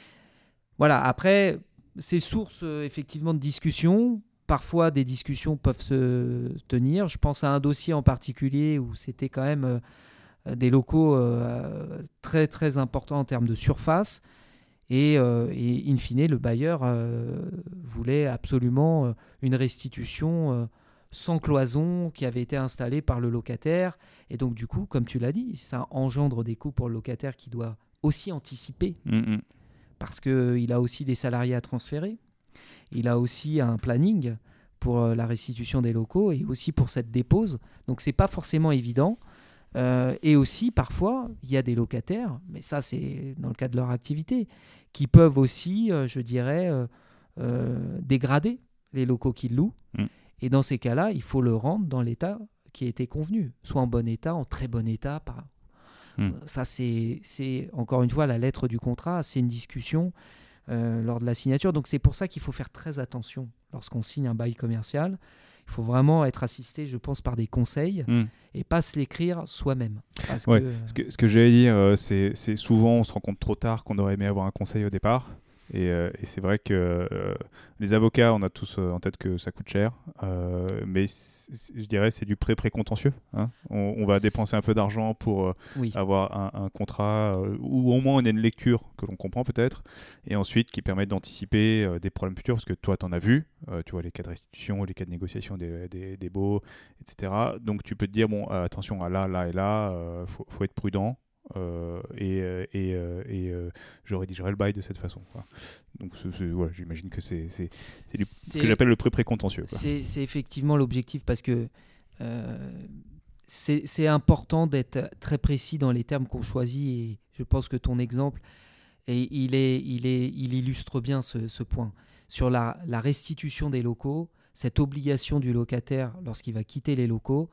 Voilà, après, c'est source euh, effectivement de discussions. Parfois, des discussions peuvent se tenir. Je pense à un dossier en particulier où c'était quand même euh, des locaux euh, très, très importants en termes de surface. Et, euh, et in fine, le bailleur euh, voulait absolument euh, une restitution euh, sans cloison qui avait été installée par le locataire. Et donc, du coup, comme tu l'as dit, ça engendre des coûts pour le locataire qui doit aussi anticiper mmh. parce qu'il a aussi des salariés à transférer. Il a aussi un planning pour la restitution des locaux et aussi pour cette dépose. Donc, ce n'est pas forcément évident. Euh, et aussi, parfois, il y a des locataires, mais ça, c'est dans le cadre de leur activité, qui peuvent aussi, euh, je dirais, euh, euh, dégrader les locaux qu'ils louent. Mmh. Et dans ces cas-là, il faut le rendre dans l'état qui a été convenu, soit en bon état, en très bon état. Par... Mmh. Ça, c'est, c'est, encore une fois, la lettre du contrat, c'est une discussion euh, lors de la signature. Donc, c'est pour ça qu'il faut faire très attention lorsqu'on signe un bail commercial. Il faut vraiment être assisté, je pense, par des conseils mmh. et pas se l'écrire soi-même. Parce ouais, que... Ce que, ce que j'allais dire, euh, c'est, c'est souvent on se rend compte trop tard qu'on aurait aimé avoir un conseil au départ. Et, euh, et c'est vrai que euh, les avocats, on a tous euh, en tête que ça coûte cher. Euh, mais je dirais c'est du pré-pré-contentieux. Hein. On, on va c'est... dépenser un peu d'argent pour euh, oui. avoir un, un contrat euh, où au moins on a une lecture que l'on comprend peut-être. Et ensuite qui permet d'anticiper euh, des problèmes futurs. Parce que toi, tu en as vu. Euh, tu vois les cas de restitution, les cas de négociation des, des, des baux, et cetera. Donc tu peux te dire, bon, euh, attention à là, là et là, il euh, faut, faut être prudent. Euh, et, et, euh, et euh, je rédigerai le bail de cette façon quoi. Donc c'est, c'est, voilà, j'imagine que c'est, c'est, c'est, du, c'est ce que j'appelle le pré-pré-contentieux quoi. C'est, c'est effectivement l'objectif parce que euh, c'est, c'est important d'être très précis dans les termes qu'on choisit et je pense que ton exemple et il, est, il, est, il illustre bien ce, ce point sur la, la restitution des locaux, cette obligation du locataire lorsqu'il va quitter les locaux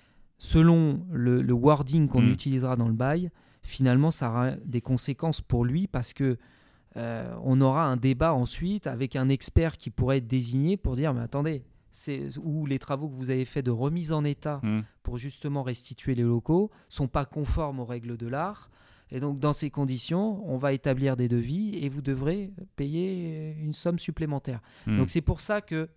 selon le, le wording qu'on mmh. utilisera dans le bail. Finalement, ça aura des conséquences pour lui parce que euh, on aura un débat ensuite avec un expert qui pourrait être désigné pour dire mais attendez, c'est, ou les travaux que vous avez faits de remise en état mmh. pour justement restituer les locaux sont pas conformes aux règles de l'art et donc dans ces conditions, on va établir des devis et vous devrez payer une somme supplémentaire. Mmh. Donc c'est pour ça que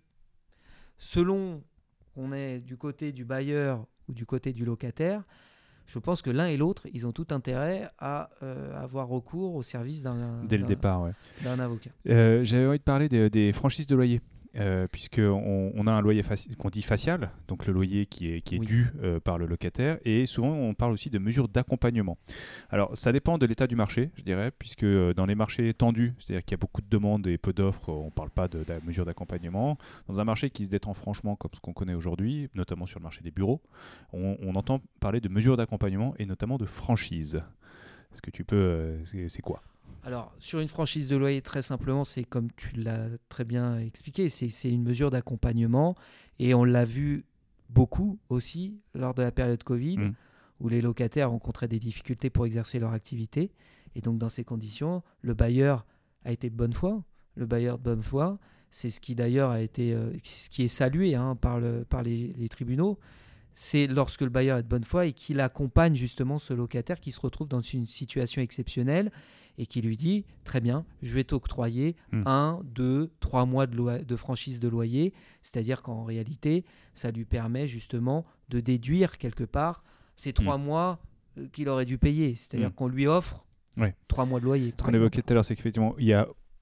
selon qu'on est du côté du bailleur ou du côté du locataire, je pense que l'un et l'autre, ils ont tout intérêt à euh, avoir recours au service d'un, Dès le d'un, départ, ouais. d'un avocat. Euh, j'avais envie de parler des, des franchises de loyer. Euh, puisqu'on on a un loyer faci- qu'on dit facial, donc le loyer qui est, qui est oui. dû euh, par le locataire, et souvent on parle aussi de mesures d'accompagnement. Alors ça dépend de l'état du marché, je dirais, puisque euh, dans les marchés tendus, c'est-à-dire qu'il y a beaucoup de demandes et peu d'offres, on ne parle pas de, de mesures d'accompagnement. Dans un marché qui se détend franchement comme ce qu'on connaît aujourd'hui, notamment sur le marché des bureaux, on, on entend parler de mesures d'accompagnement et notamment de franchise. Est-ce que tu peux... Euh, c'est, c'est quoi ? Alors, sur une franchise de loyer, très simplement, c'est comme tu l'as très bien expliqué, c'est, c'est une mesure d'accompagnement et on l'a vu beaucoup aussi lors de la période Covid mmh. où les locataires rencontraient des difficultés pour exercer leur activité et donc dans ces conditions, le bailleur a été de bonne foi. Le bailleur de bonne foi, c'est ce qui d'ailleurs a été, euh, ce qui est salué hein, par, le, par les, les tribunaux, c'est lorsque le bailleur est de bonne foi et qu'il accompagne justement ce locataire qui se retrouve dans une situation exceptionnelle et qui lui dit « Très bien, je vais t'octroyer mmh. un, deux, trois mois de, lo- de franchise de loyer. » C'est-à-dire qu'en réalité, ça lui permet justement de déduire quelque part ces trois mmh. mois euh, qu'il aurait dû payer. C'est-à-dire mmh. qu'on lui offre ouais. trois mois de loyer. Ce qu'on évoquait tout à l'heure, c'est qu'effectivement, il y a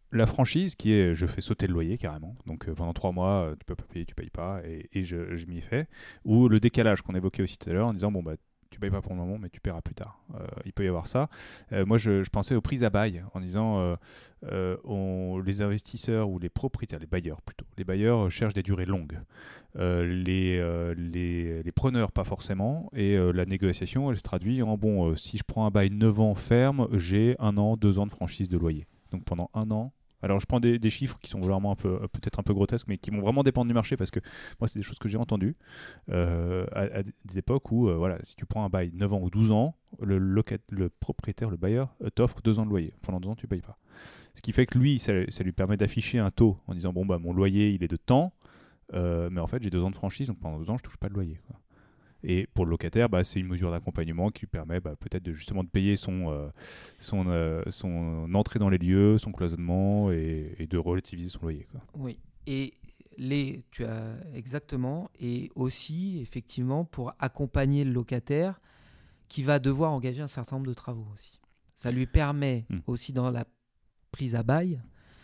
la franchise qui est je fais sauter le loyer carrément, donc euh, pendant trois mois euh, tu peux pas payer, tu payes pas et, et je, je m'y fais, ou le décalage qu'on évoquait aussi tout à l'heure en disant bon bah tu payes pas pour le moment mais tu paieras plus tard. Euh, il peut y avoir ça. Euh, moi je, je pensais aux prises à bail en disant euh, euh, on, les investisseurs ou les propriétaires, les bailleurs plutôt, les bailleurs cherchent des durées longues. Euh, les, euh, les, les preneurs pas forcément et euh, la négociation elle se traduit en bon euh, si je prends un bail neuf ans ferme j'ai un an, deux ans de franchise de loyer. Donc pendant un an. Alors je prends des, des chiffres qui sont vraiment un peu, peut-être un peu grotesques, mais qui vont vraiment dépendre du marché parce que moi c'est des choses que j'ai entendues euh, à, à des époques où euh, voilà, si tu prends un bail neuf ans ou douze ans, le, locat, le propriétaire, le bailleur euh, t'offre deux ans de loyer. Pendant deux ans tu ne payes pas. Ce qui fait que lui, ça, ça lui permet d'afficher un taux en disant bon bah mon loyer il est de temps, euh, mais en fait j'ai deux ans de franchise donc pendant deux ans je touche pas de loyer, quoi. Et pour le locataire, bah, c'est une mesure d'accompagnement qui lui permet bah, peut-être de, justement de payer son, euh, son, euh, son entrée dans les lieux, son cloisonnement et, et de relativiser son loyer, quoi. Oui, et les, tu as exactement, et aussi effectivement pour accompagner le locataire qui va devoir engager un certain nombre de travaux aussi. Ça lui permet Mmh. aussi dans la prise à bail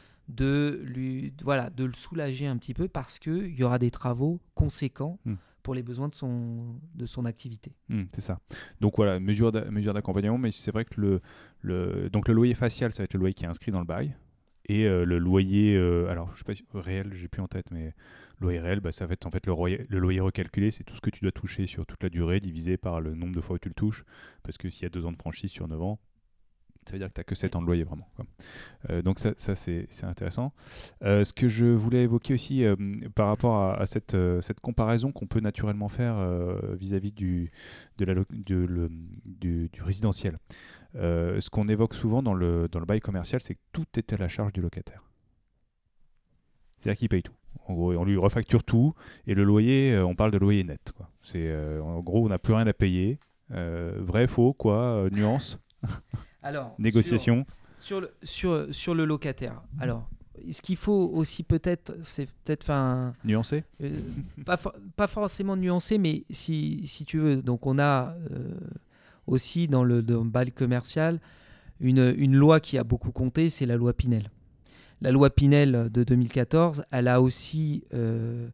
de, lui, voilà, de le soulager un petit peu parce qu'il y aura des travaux conséquents Mmh. pour les besoins de son, de son activité. Mmh, c'est ça. Donc voilà, mesure, d'a- mesure d'accompagnement, mais c'est vrai que le, le, donc le loyer facial, ça va être le loyer qui est inscrit dans le bail. Et euh, le loyer, euh, alors je sais pas si réel, j'ai plus en tête, mais loyer réel, bah, ça va être en fait le loyer, le loyer recalculé, c'est tout ce que tu dois toucher sur toute la durée divisé par le nombre de fois où tu le touches. Parce que s'il y a deux ans de franchise sur neuf ans, ça veut dire que tu n'as que sept ans de loyer vraiment, quoi. Euh, donc ça, ça c'est, c'est intéressant. Euh, ce que je voulais évoquer aussi euh, par rapport à, à cette, euh, cette comparaison qu'on peut naturellement faire euh, vis-à-vis du, de la, lo- de le- du, du résidentiel. Euh, ce qu'on évoque souvent dans le, dans le bail commercial, c'est que tout est à la charge du locataire. C'est-à-dire qu'il paye tout. En gros, on lui refacture tout et le loyer, euh, on parle de loyer net, quoi. C'est, euh, en gros, on n'a plus rien à payer. Euh, vrai, faux, quoi, euh, nuance, Alors, négociation. Sur, sur, le, sur, sur le locataire, alors, ce qu'il faut aussi peut-être, c'est peut-être faire un, Nuancé. euh, pas, for- pas forcément nuancé, mais si, si tu veux, donc on a euh, aussi dans le, dans le bail commercial une, une loi qui a beaucoup compté, c'est la loi Pinel. La loi Pinel de deux mille quatorze, elle a aussi euh,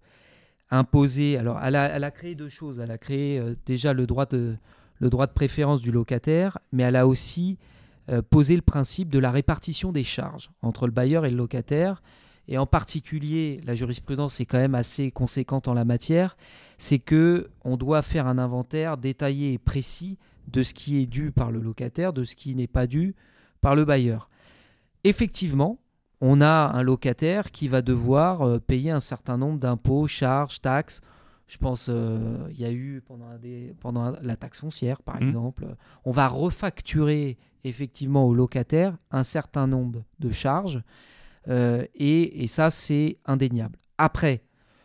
imposé, alors elle a, elle a créé deux choses. Elle a créé euh, déjà le droit, de, le droit de préférence du locataire, mais elle a aussi euh, posé le principe de la répartition des charges entre le bailleur et le locataire. Et en particulier, la jurisprudence est quand même assez conséquente en la matière, c'est qu'on doit faire un inventaire détaillé et précis de ce qui est dû par le locataire, de ce qui n'est pas dû par le bailleur. Effectivement, on a un locataire qui va devoir euh, payer un certain nombre d'impôts, charges, taxes. Je pense qu'il euh, y a eu pendant, un des, pendant un, la taxe foncière, par Mmh. exemple. On va refacturer effectivement au locataire un certain nombre de charges. Euh, et, et ça, c'est indéniable. Après,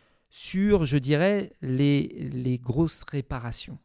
sur, je dirais, les, les grosses réparations.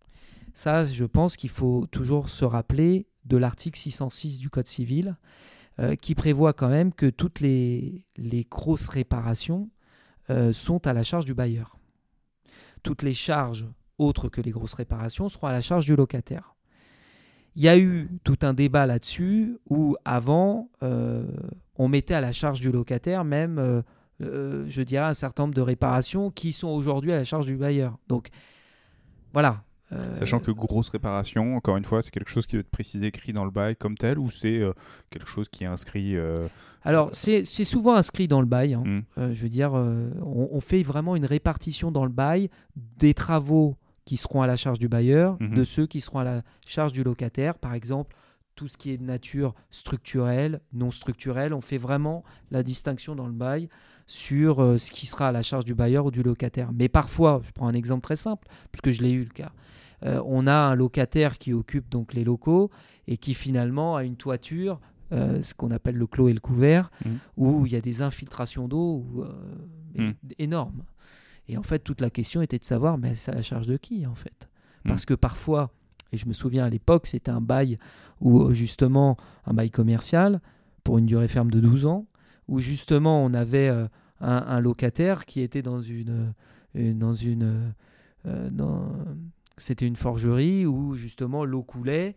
Ça, je pense qu'il faut toujours se rappeler de l'article six cent six du Code civil, euh, qui prévoit quand même que toutes les, les grosses réparations euh, sont à la charge du bailleur. Toutes les charges autres que les grosses réparations seront à la charge du locataire. Il y a eu tout un débat là-dessus où avant, euh, on mettait à la charge du locataire même, euh, euh, je dirais, un certain nombre de réparations qui sont aujourd'hui à la charge du bailleur. Donc, voilà. Euh, Sachant que grosse réparation, encore une fois, c'est quelque chose qui doit être précisé, écrit dans le bail comme tel, ou c'est euh, quelque chose qui est inscrit euh, Alors, c'est, c'est souvent inscrit dans le bail. Hein. hmm. Euh, je veux dire, euh, on, on fait vraiment une répartition dans le bail des travaux qui seront à la charge du bailleur, Mhm. de ceux qui seront à la charge du locataire. Par exemple, tout ce qui est de nature structurelle, non structurelle, on fait vraiment la distinction dans le bail sur euh, ce qui sera à la charge du bailleur ou du locataire. Mais parfois, je prends un exemple très simple, puisque je l'ai eu le cas, euh, on a un locataire qui occupe donc les locaux et qui finalement a une toiture, euh, ce qu'on appelle le clos et le couvert, Mmh. où il y a des infiltrations d'eau euh, Mmh. énormes. Et en fait, toute la question était de savoir, mais c'est à la charge de qui en fait ? Parce Mmh. que parfois, et je me souviens à l'époque, c'était un bail où justement, un bail commercial pour une durée ferme de douze ans, où justement on avait euh, un, un locataire qui était dans une... une dans une euh, dans, c'était une forgerie où justement l'eau coulait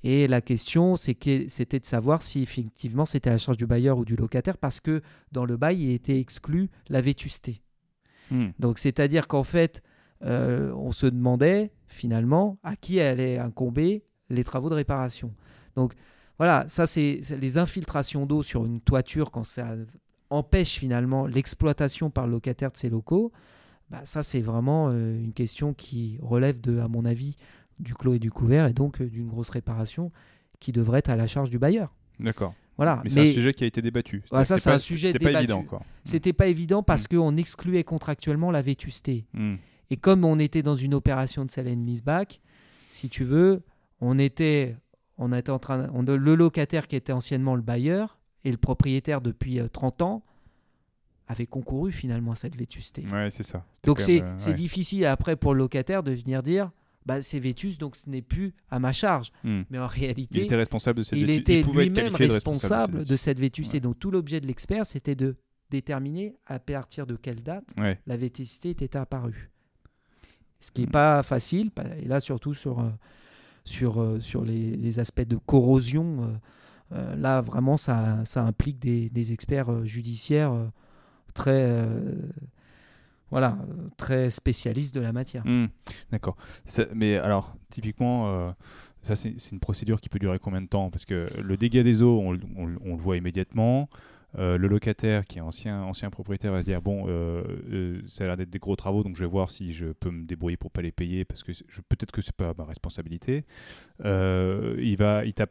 Et la question, c'est que, c'était de savoir si effectivement c'était à la charge du bailleur ou du locataire, parce que dans le bail, il était exclu la vétusté. Mmh. Donc, c'est-à-dire qu'en fait, euh, on se demandait finalement à qui allaient incomber les travaux de réparation. Donc, voilà, ça, c'est, c'est les infiltrations d'eau sur une toiture quand ça empêche finalement l'exploitation par le locataire de ces locaux. Bah, ça, c'est vraiment euh, une question qui relève, de, à mon avis, du clos et du couvert, et donc euh, d'une grosse réparation qui devrait être à la charge du bailleur. D'accord. Voilà. Mais c'est un sujet qui a été débattu. Ouais, ça, C'était c'est pas, un sujet c'était débattu. pas évident, quoi. C'était pas évident parce mmh. qu'on excluait contractuellement la vétusté. Mmh. Et comme on était dans une opération de sell and leaseback, si tu veux, on était, on était en train, on, le locataire qui était anciennement le bailleur et le propriétaire depuis euh, trente ans avait concouru finalement à cette vétusté. Ouais, c'est ça. C'était Donc c'est, même, euh, c'est ouais. difficile après pour le locataire de venir dire bah, c'est vétus, donc ce n'est plus à ma charge. Mmh. Mais en réalité, il était responsable de cette il vétusté. était Il pouvait être lui-même qualifié de responsable de cette vétusté. Ouais. Donc tout l'objet de l'expert, c'était de déterminer à partir de quelle date Ouais. la vétusté était apparue. Ce qui n'est Mmh. pas facile, et là surtout sur, euh, sur, euh, sur les, les aspects de corrosion. Euh, euh, là vraiment, ça, ça implique des, des experts euh, judiciaires euh, très... Euh, Voilà, euh, très spécialiste de la matière. Mmh, d'accord. Ça, mais alors, typiquement, euh, ça, c'est, c'est une procédure qui peut durer combien de temps ? Parce que le dégât des eaux, on, on, on le voit immédiatement. Euh, le locataire, qui est ancien, ancien propriétaire, va se dire bon, euh, euh, ça a l'air d'être des gros travaux, donc je vais voir si je peux me débrouiller pour pas les payer, parce que je, peut-être que c'est pas ma responsabilité. Euh, il va, il t'appelle ?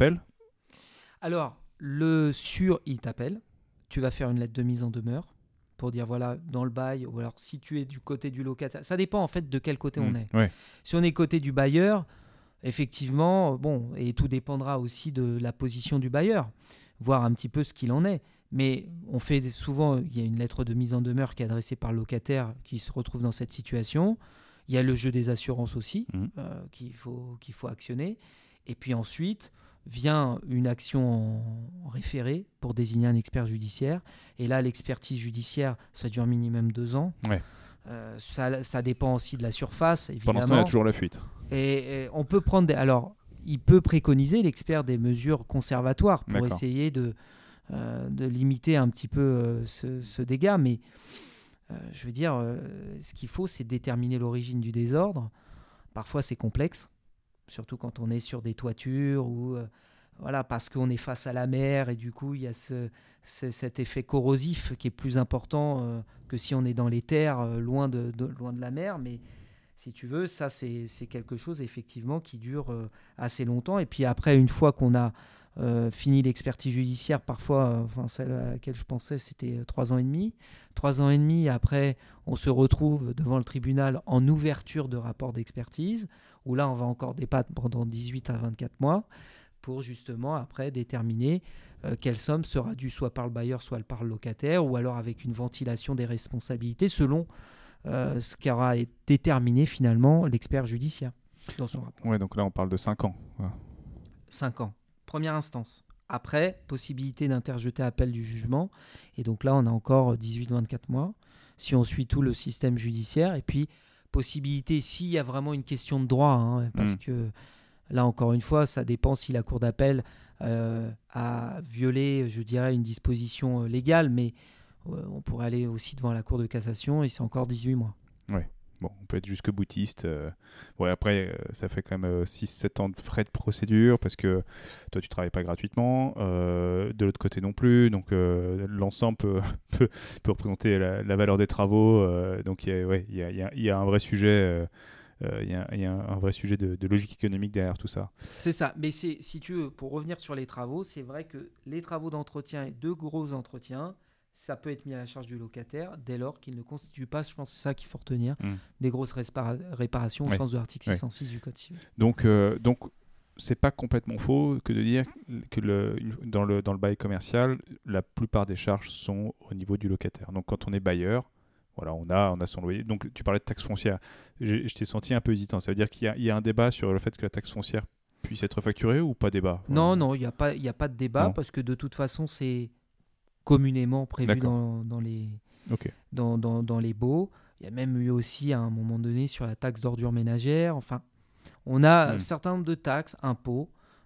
Alors, le sur, il t'appelle. Tu vas faire une lettre de mise en demeure pour dire voilà, dans le bail, ou alors si tu es du côté du locataire, ça dépend en fait de quel côté mmh, on est. Ouais. Si on est côté du bailleur, effectivement, bon, et tout dépendra aussi de la position du bailleur, voir un petit peu ce qu'il en est. Mais on fait souvent, il y a une lettre de mise en demeure qui est adressée par le locataire qui se retrouve dans cette situation. Il y a le jeu des assurances aussi Mmh. euh, qu'il faut, qu'il faut actionner. Et puis ensuite, vient une action en référé pour désigner un expert judiciaire. Et là, l'expertise judiciaire, ça dure minimum deux ans. Ouais. Euh, ça, ça dépend aussi de la surface, évidemment. Pendant ce temps, il y a toujours la fuite. Et, et on peut prendre des... Alors, il peut préconiser, l'expert, des mesures conservatoires pour D'accord. essayer de, euh, de limiter un petit peu euh, ce, ce dégât. Mais euh, je veux dire, euh, ce qu'il faut, c'est déterminer l'origine du désordre. Parfois, c'est complexe. Surtout quand on est sur des toitures ou euh, voilà, parce qu'on est face à la mer et du coup il y a ce, ce, cet effet corrosif qui est plus important euh, que si on est dans les terres euh, loin, de, de, loin de la mer. Mais si tu veux, ça c'est, c'est quelque chose effectivement qui dure euh, assez longtemps. Et puis après, une fois qu'on a euh, fini l'expertise judiciaire, parfois, euh, enfin, celle à laquelle je pensais, c'était trois ans et demi. Trois ans et demi après, on se retrouve devant le tribunal en ouverture de rapport d'expertise, où là, on va encore débattre pendant dix-huit à vingt-quatre mois pour justement après déterminer euh, quelle somme sera due soit par le bailleur, soit par le locataire, ou alors avec une ventilation des responsabilités selon euh, ce qu'aura déterminé finalement l'expert judiciaire dans son rapport. Ouais, donc là, on parle de cinq ans. Ouais. cinq ans, première instance. Après, possibilité d'interjeter appel du jugement. Et donc là, on a encore dix-huit à vingt-quatre mois, si on suit tout le système judiciaire. Et puis, possibilité, s'il y a vraiment une question de droit, hein, parce mmh. que là, encore une fois, ça dépend si la cour d'appel euh, a violé, je dirais, une disposition légale, mais euh, on pourrait aller aussi devant la cour de cassation et c'est encore dix-huit mois. Ouais. Bon, on peut être jusque boutiste. Euh... Ouais, après, euh, ça fait quand même euh, six sept ans de frais de procédure parce que toi, tu ne travailles pas gratuitement. Euh, de l'autre côté non plus. Donc, euh, l'ensemble peut, peut, peut représenter la, la valeur des travaux. Euh, donc, il y a, ouais, y a, y a, y a un vrai sujet. Euh, il y a, y a un vrai sujet de, de logique économique derrière tout ça. C'est ça. Mais c'est, si tu veux, pour revenir sur les travaux, c'est vrai que les travaux d'entretien et de gros entretiens, ça peut être mis à la charge du locataire dès lors qu'il ne constitue pas, je pense que c'est ça qu'il faut retenir, mmh. des grosses répara- réparations au ouais. sens de l'article six cent six ouais. du Code civil. Donc, euh, donc, c'est pas complètement faux que de dire que le, dans, le, dans le bail commercial, la plupart des charges sont au niveau du locataire. Donc, quand on est bailleur, voilà, on a, on a son loyer. Donc, tu parlais de taxe foncière. Je, je t'ai senti un peu hésitant. Ça veut dire qu'il y a, il y a un débat sur le fait que la taxe foncière puisse être facturée ou pas débat ? Non, euh... non, il n'y a pas, il n'y a pas de débat non. parce que de toute façon, c'est communément prévu dans, dans, les, okay. dans, dans, dans les baux. Il y a même eu aussi à un moment donné sur la taxe d'ordures ménagères. Enfin, on a mmh. un certain nombre de taxes, impôts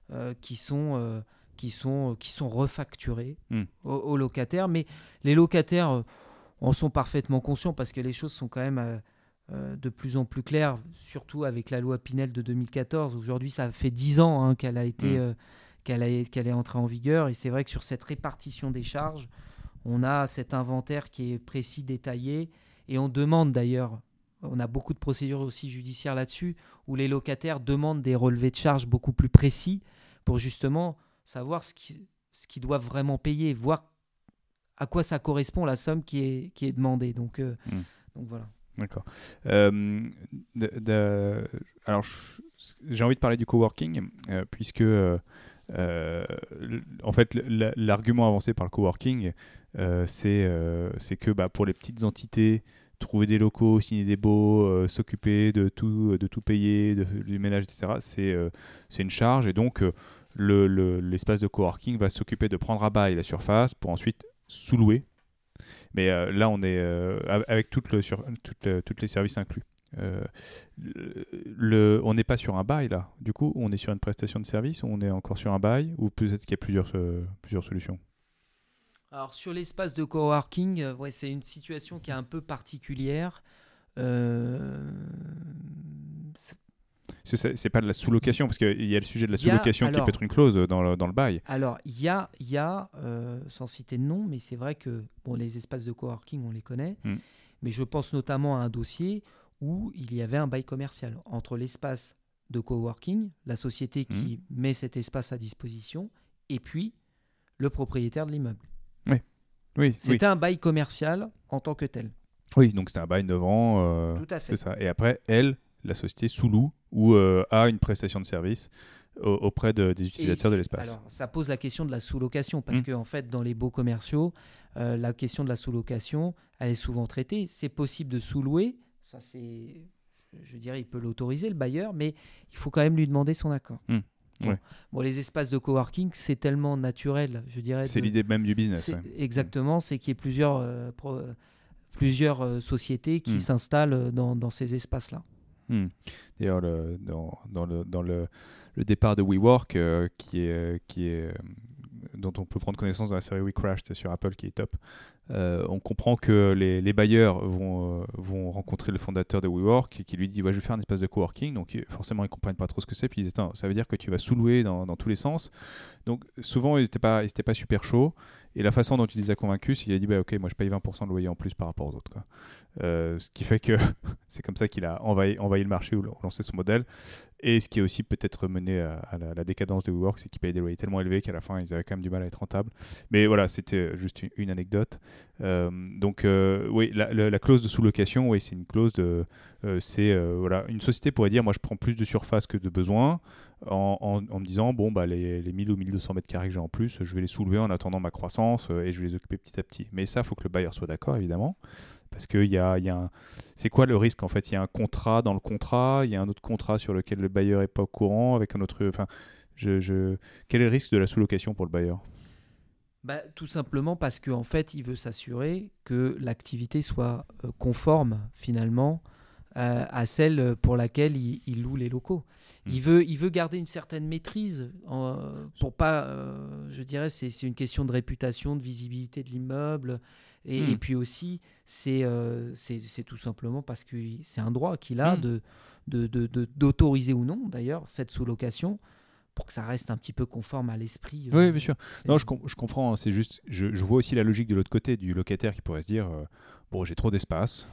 euh, qui sont euh, qui sont qui sont refacturés Mm. aux, aux locataires. Mais les locataires euh, en sont parfaitement conscients parce que les choses sont quand même euh, euh, de plus en plus claires, surtout avec la loi Pinel de deux mille quatorze. Aujourd'hui, ça fait dix ans hein, qu'elle a été Mm. euh, qu'elle a, qu'elle est entrée en vigueur. Et c'est vrai que sur cette répartition des charges, on a cet inventaire qui est précis, détaillé, et on demande d'ailleurs, on a beaucoup de procédures aussi judiciaires là-dessus, où les locataires demandent des relevés de charges beaucoup plus précis pour justement savoir ce qu'ils, ce qu'ils doivent vraiment payer, voir à quoi ça correspond la somme qui est, qui est demandée. Donc, euh, Mm. donc voilà. D'accord. Euh, de- de- alors, je- j'ai envie de parler du coworking, euh, puisque, euh, euh, l- en fait, l- l'argument avancé par le coworking, euh, c'est euh, c'est que bah, pour les petites entités, trouver des locaux, signer des baux, euh, s'occuper de tout, de tout payer, de, du ménage, et cetera, c'est euh, c'est une charge. Et donc, euh, le- le- l'espace de coworking va s'occuper de prendre à bail la surface pour ensuite sous-louer. Mais euh, là, on est euh, avec toutes le, sur, toutes le- toutes les services inclus. Euh, le, le- on n'est pas sur un bail là. Du coup, on est sur une prestation de service, ou on est encore sur un bail, ou peut-être qu'il y a plusieurs, euh, plusieurs solutions. Alors sur l'espace de coworking, euh, ouais, c'est une situation qui est un peu particulière. Euh, c'est- C'est, c'est c'est pas de la sous-location, parce qu'il y a le sujet de la Il y a- sous-location qui alors- peut être une clause dans le, dans le bail. Alors, il y a, il y a euh, sans citer de nom, mais c'est vrai que bon, les espaces de coworking, on les connaît, Mm. mais je pense notamment à un dossier où il y avait un bail commercial entre l'espace de coworking, la société qui met cet espace à disposition, et puis le propriétaire de l'immeuble. Oui, oui. C'était un bail commercial en tant que tel. Oui, donc c'était un bail neuf ans. euh, Tout à fait. C'est ça. Et après, elle, la société sous-loue ou euh, a une prestation de service au- auprès de- des utilisateurs Et- de l'espace. Alors, ça pose la question de la sous-location, parce Mm. qu'en fait, dans les baux commerciaux, euh, la question de la sous-location, elle est souvent traitée. C'est possible de sous-louer, ça c'est, je dirais, il peut l'autoriser, le bailleur, mais il faut quand même lui demander son accord. Mm. Bon. Ouais. Bon, les espaces de coworking, c'est tellement naturel, je dirais. C'est de- l'idée même du business. c'est- ouais. Exactement, c'est qu'il y ait plusieurs, euh, pro- plusieurs euh, sociétés qui Mm. s'installent dans, dans ces espaces-là. Hmm. D'ailleurs, le- dans, dans le, dans le, le départ de WeWork, euh, qui est, euh, qui est, euh, dont on peut prendre connaissance dans la série We Crashed sur Apple, qui est top, euh, on comprend que les, les bailleurs vont, euh, vont rencontrer le fondateur de WeWork qui lui dit ouais, je vais faire un espace de coworking. Donc euh, forcément, ils ne comprennent pas trop ce que c'est. Puis ils disent attends, ça veut dire que tu vas sous-louer dans, dans tous les sens. Donc souvent, ils n'étaient pas, ils étaient pas super chauds. Et la façon dont il les a convaincus, il a dit bah, ok, moi je paye vingt pour cent de loyer en plus par rapport aux autres. Quoi. Euh, ce qui fait que c'est comme ça qu'il a envahi, envahi le marché ou lancé son modèle. Et ce qui a aussi peut-être mené à, à la, la décadence de WeWork, c'est qu'ils payaient des loyers tellement élevés qu'à la fin, ils avaient quand même du mal à être rentables. Mais voilà, c'était juste une, une anecdote. Euh, donc, euh, oui, la, la, la clause de sous-location, oui, c'est une clause de. Euh, c'est euh, voilà, une société pourrait dire moi, je prends plus de surface que de besoin en, en, en me disant bon, bah, les, les mille ou mille deux cents mètres carrés que j'ai en plus, je vais les soulever en attendant ma croissance euh, et je vais les occuper petit à petit. Mais ça, il faut que le bailleur soit d'accord, évidemment. Parce que y a, y a un... c'est quoi le risque en fait? Il y a un contrat dans le contrat, il y a un autre contrat sur lequel le bailleur n'est pas au courant, avec un autre. Enfin, je, je... Quel est le risque de la sous-location pour le bailleur? Bah, tout simplement parce qu'en fait, il veut s'assurer que l'activité soit euh, conforme finalement euh, à celle pour laquelle il, il loue les locaux. Mmh. Il veut, il veut garder une certaine maîtrise en, pour pas, euh, je dirais, c'est, c'est une question de réputation, de visibilité de l'immeuble. Et, Mmh. et puis aussi, c'est, euh, c'est, c'est tout simplement parce que c'est un droit qu'il a Mmh. de, de, de, de- d'autoriser ou non, d'ailleurs, cette sous-location pour que ça reste un petit peu conforme à l'esprit. euh, Oui, bien sûr. Non, je, com- je comprends. hein, C'est juste, je, je vois aussi la logique de l'autre côté du locataire qui pourrait se dire euh, bon, j'ai trop d'espace,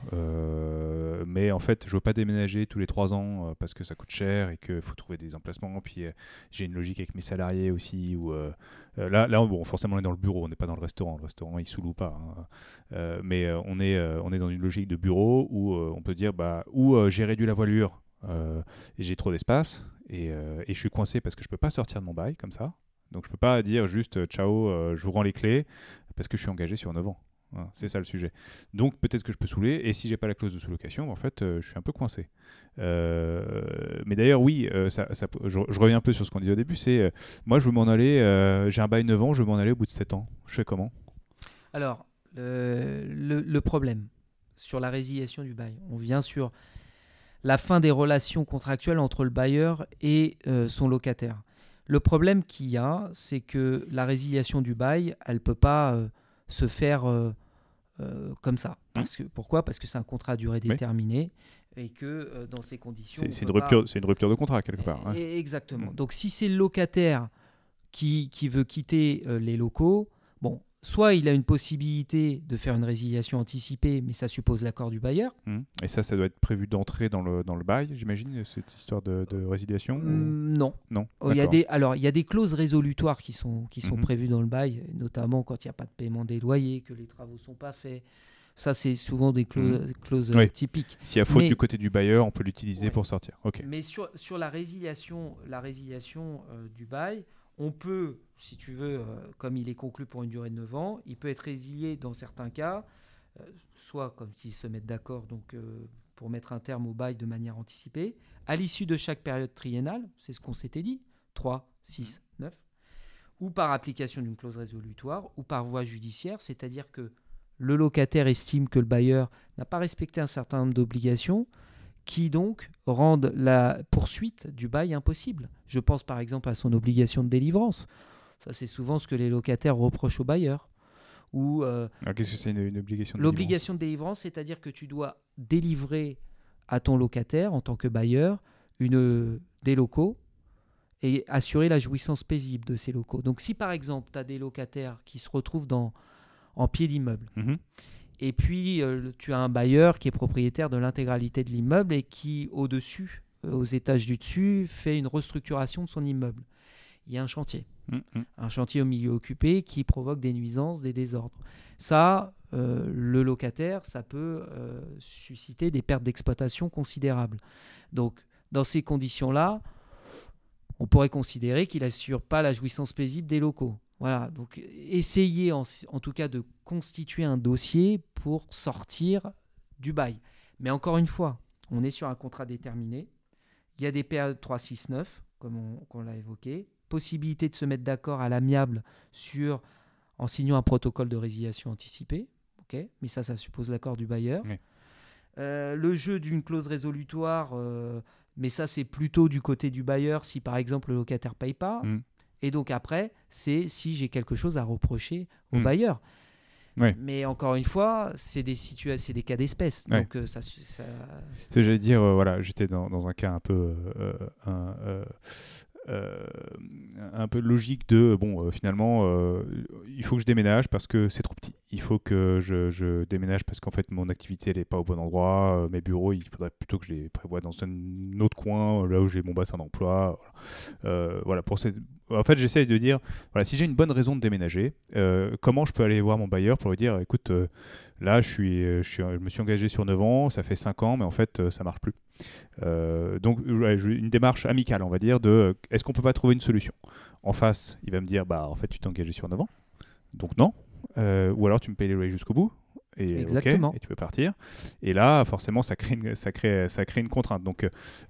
euh, mais en fait, je veux pas déménager tous les trois ans euh, parce que ça coûte cher et qu'il faut trouver des emplacements. Puis euh, j'ai une logique avec mes salariés aussi. Où, euh, euh, là, là, bon, forcément, on est dans le bureau, on n'est pas dans le restaurant. Le restaurant, il sous-loue pas. hein. Euh, mais euh, on est, euh, on est dans une logique de bureau où euh, on peut dire bah, ou euh, j'ai réduit la voilure euh, et j'ai trop d'espace. Et, euh, et je suis coincé parce que je peux pas sortir de mon bail comme ça. Donc je peux pas dire juste euh, ciao, euh, je vous rends les clés parce que je suis engagé sur neuf ans. Voilà, c'est ça le sujet. Donc peut-être que je peux sous-louer et si j'ai pas la clause de sous-location, en fait, euh, je suis un peu coincé. Euh, mais d'ailleurs, oui, euh, ça, ça, je, je reviens un peu sur ce qu'on disait au début. C'est euh, moi, je veux m'en aller. Euh, j'ai un bail neuf ans, je veux m'en aller au bout de sept ans. Je fais comment? Alors, le, le, le problème sur la résiliation du bail, on vient sur la fin des relations contractuelles entre le bailleur et euh, son locataire. Le problème qu'il y a, c'est que la résiliation du bail, elle ne peut pas euh, se faire euh, euh, comme ça. Parce que, pourquoi ? Parce que c'est un contrat à durée déterminée oui. et que euh, dans ces conditions... C'est, c'est, une rupture, pas... c'est une rupture de contrat, quelque part. Hein. Exactement. Mmh. Donc, si c'est le locataire qui, qui veut quitter euh, les locaux, bon, soit il a une possibilité de faire une résiliation anticipée, mais ça suppose l'accord du bailleur. Mmh. Et ça, ça doit être prévu d'entrer dans le, dans le bail, j'imagine, cette histoire de, de résiliation mmh, ou... Non. Non. Oh, il y a des, alors, il y a des clauses résolutoires qui sont, qui sont mmh. prévues dans le bail, notamment quand il n'y a pas de paiement des loyers, que les travaux ne sont pas faits. Ça, c'est souvent des clauses, mmh. clauses oui. typiques. S'il y a faute mais, du côté du bailleur, on peut l'utiliser ouais. pour sortir. Okay. Mais sur, sur la résiliation, la résiliation euh, du bail, on peut, si tu veux, euh, comme il est conclu pour une durée de neuf ans, il peut être résilié dans certains cas, euh, soit comme s'ils se mettent d'accord donc, euh, pour mettre un terme au bail de manière anticipée, à l'issue de chaque période triennale, c'est ce qu'on s'était dit, trois, six, neuf, ou par application d'une clause résolutoire, ou par voie judiciaire, c'est-à-dire que le locataire estime que le bailleur n'a pas respecté un certain nombre d'obligations, qui donc rendent la poursuite du bail impossible. Je pense par exemple à son obligation de délivrance. Ça, c'est souvent ce que les locataires reprochent au bailleur. Ou, euh, Alors, qu'est-ce que c'est une, une obligation de l'obligation délivrance ? de délivrance, c'est-à-dire que tu dois délivrer à ton locataire, en tant que bailleur, une, des locaux et assurer la jouissance paisible de ces locaux. Donc si par exemple, tu as des locataires qui se retrouvent dans, en pied d'immeuble, mmh. et puis, euh, tu as un bailleur qui est propriétaire de l'intégralité de l'immeuble et qui, au-dessus, euh, aux étages du dessus, fait une restructuration de son immeuble. Il y a un chantier. Mmh. Un chantier au milieu occupé qui provoque des nuisances, des désordres. Ça, euh, le locataire, ça peut euh, susciter des pertes d'exploitation considérables. Donc, dans ces conditions-là, on pourrait considérer qu'il n'assure pas la jouissance paisible des locaux. Voilà, donc essayez en, en tout cas de constituer un dossier pour sortir du bail. Mais encore une fois, on est sur un contrat déterminé. Il y a des périodes trois, six, neuf, comme on, on l'a évoqué. Possibilité de se mettre d'accord à l'amiable sur, en signant un protocole de résiliation anticipée. Okay, mais ça, ça suppose l'accord du bailleur. Oui. Euh, le jeu d'une clause résolutoire, euh, mais ça, c'est plutôt du côté du bailleur si, par exemple, le locataire ne paye pas. Mmh. Et donc après, c'est si j'ai quelque chose à reprocher au mmh. bailleur. Ouais. Mais encore une fois, c'est des situations, c'est des cas d'espèce. Ouais. Donc euh, ça, ça... Ce que j'allais dire, euh, voilà, j'étais dans, dans un cas un peu, euh, un, euh, euh, un peu logique de bon, euh, finalement, euh, il faut que je déménage parce que c'est trop petit. Il faut que je, je déménage parce qu'en fait mon activité elle est pas au bon endroit. Euh, mes bureaux, il faudrait plutôt que je les prévoie dans un autre coin, là où j'ai mon bassin d'emploi. Voilà. Euh, voilà pour cette... En fait, j'essaye de dire, voilà, si j'ai une bonne raison de déménager, euh, comment je peux aller voir mon bailleur pour lui dire, écoute, euh, là, je, suis, je, suis, je me suis engagé sur neuf ans, ça fait cinq ans, mais en fait, euh, ça marche plus. Euh, donc, ouais, une démarche amicale, on va dire, de est-ce qu'on peut pas trouver une solution ? En face, il va me dire, bah, en fait, tu t'es engagé sur neuf ans, donc non. Euh, ou alors, tu me payes les loyers jusqu'au bout. Et, Exactement. Okay, et tu peux partir. Et là, forcément, ça crée une, ça crée, ça crée une contrainte. Donc,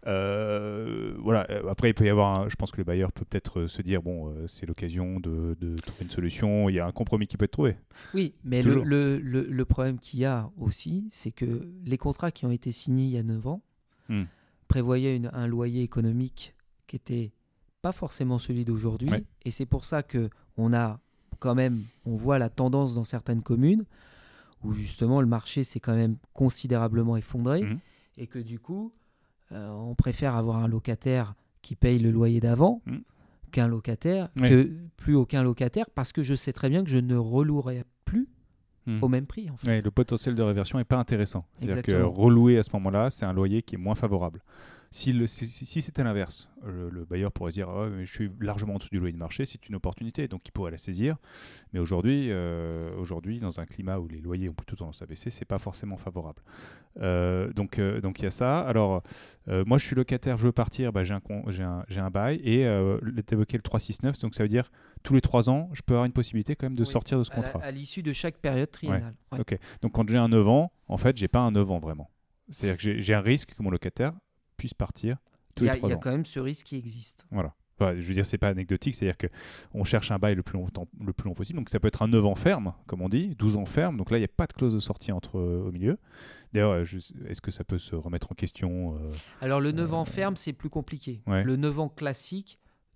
euh, voilà. Après, il peut y avoir, un, je pense que le bailleur peut peut-être se dire, bon, euh, c'est l'occasion de, de trouver une solution. Il y a un compromis qui peut être trouvé. Oui, mais le, le, le, le problème qu'il y a aussi, c'est que les contrats qui ont été signés il y a neuf ans hmm. prévoyaient une, un loyer économique qui n'était pas forcément celui d'aujourd'hui. Ouais. Et c'est pour ça qu'on a quand même, on voit la tendance dans certaines communes où justement le marché s'est quand même considérablement effondré mmh. et que du coup, euh, on préfère avoir un locataire qui paye le loyer d'avant mmh. qu'un locataire, oui. que plus aucun locataire, parce que je sais très bien que je ne relouerai plus mmh. au même prix. En fait. Oui, le potentiel de réversion n'est pas intéressant. C'est-à-dire que relouer à ce moment-là, c'est un loyer qui est moins favorable. Si, le, si, si c'était l'inverse, le, le bailleur pourrait se dire oh, mais je suis largement en dessous du loyer de marché, c'est une opportunité, donc il pourrait la saisir. Mais aujourd'hui, euh, aujourd'hui, dans un climat où les loyers ont plutôt tendance à baisser, c'est pas forcément favorable. Euh, donc, euh, donc il y a ça. Alors, euh, moi, je suis locataire, je veux partir, bah, j'ai un, j'ai un, j'ai un bail et euh, t'évoquais le trois six neuf, donc ça veut dire tous les trois ans, je peux avoir une possibilité quand même de oui, sortir de ce contrat. À, à l'issue de chaque période triennale. Ouais. Ouais. Ok. Donc quand j'ai un neuf ans, en fait, j'ai pas un neuf ans vraiment. C'est-à-dire que j'ai, j'ai un risque que mon locataire puisse partir tous les trois ans. Il y a quand même ce risque qui existe. Voilà. Enfin, je veux dire, c'est pas anecdotique, c'est-à-dire qu'on cherche un bail le plus, longtemps, le plus long possible. Donc ça peut être un neuf ans ferme, comme on dit, douze ans ferme. Donc là, il n'y a pas de clause de sortie entre, euh, au milieu. D'ailleurs, je, est-ce que ça peut se remettre en question euh, Alors le neuf ans euh, ferme, c'est plus compliqué. Ouais. Le neuf ans classique,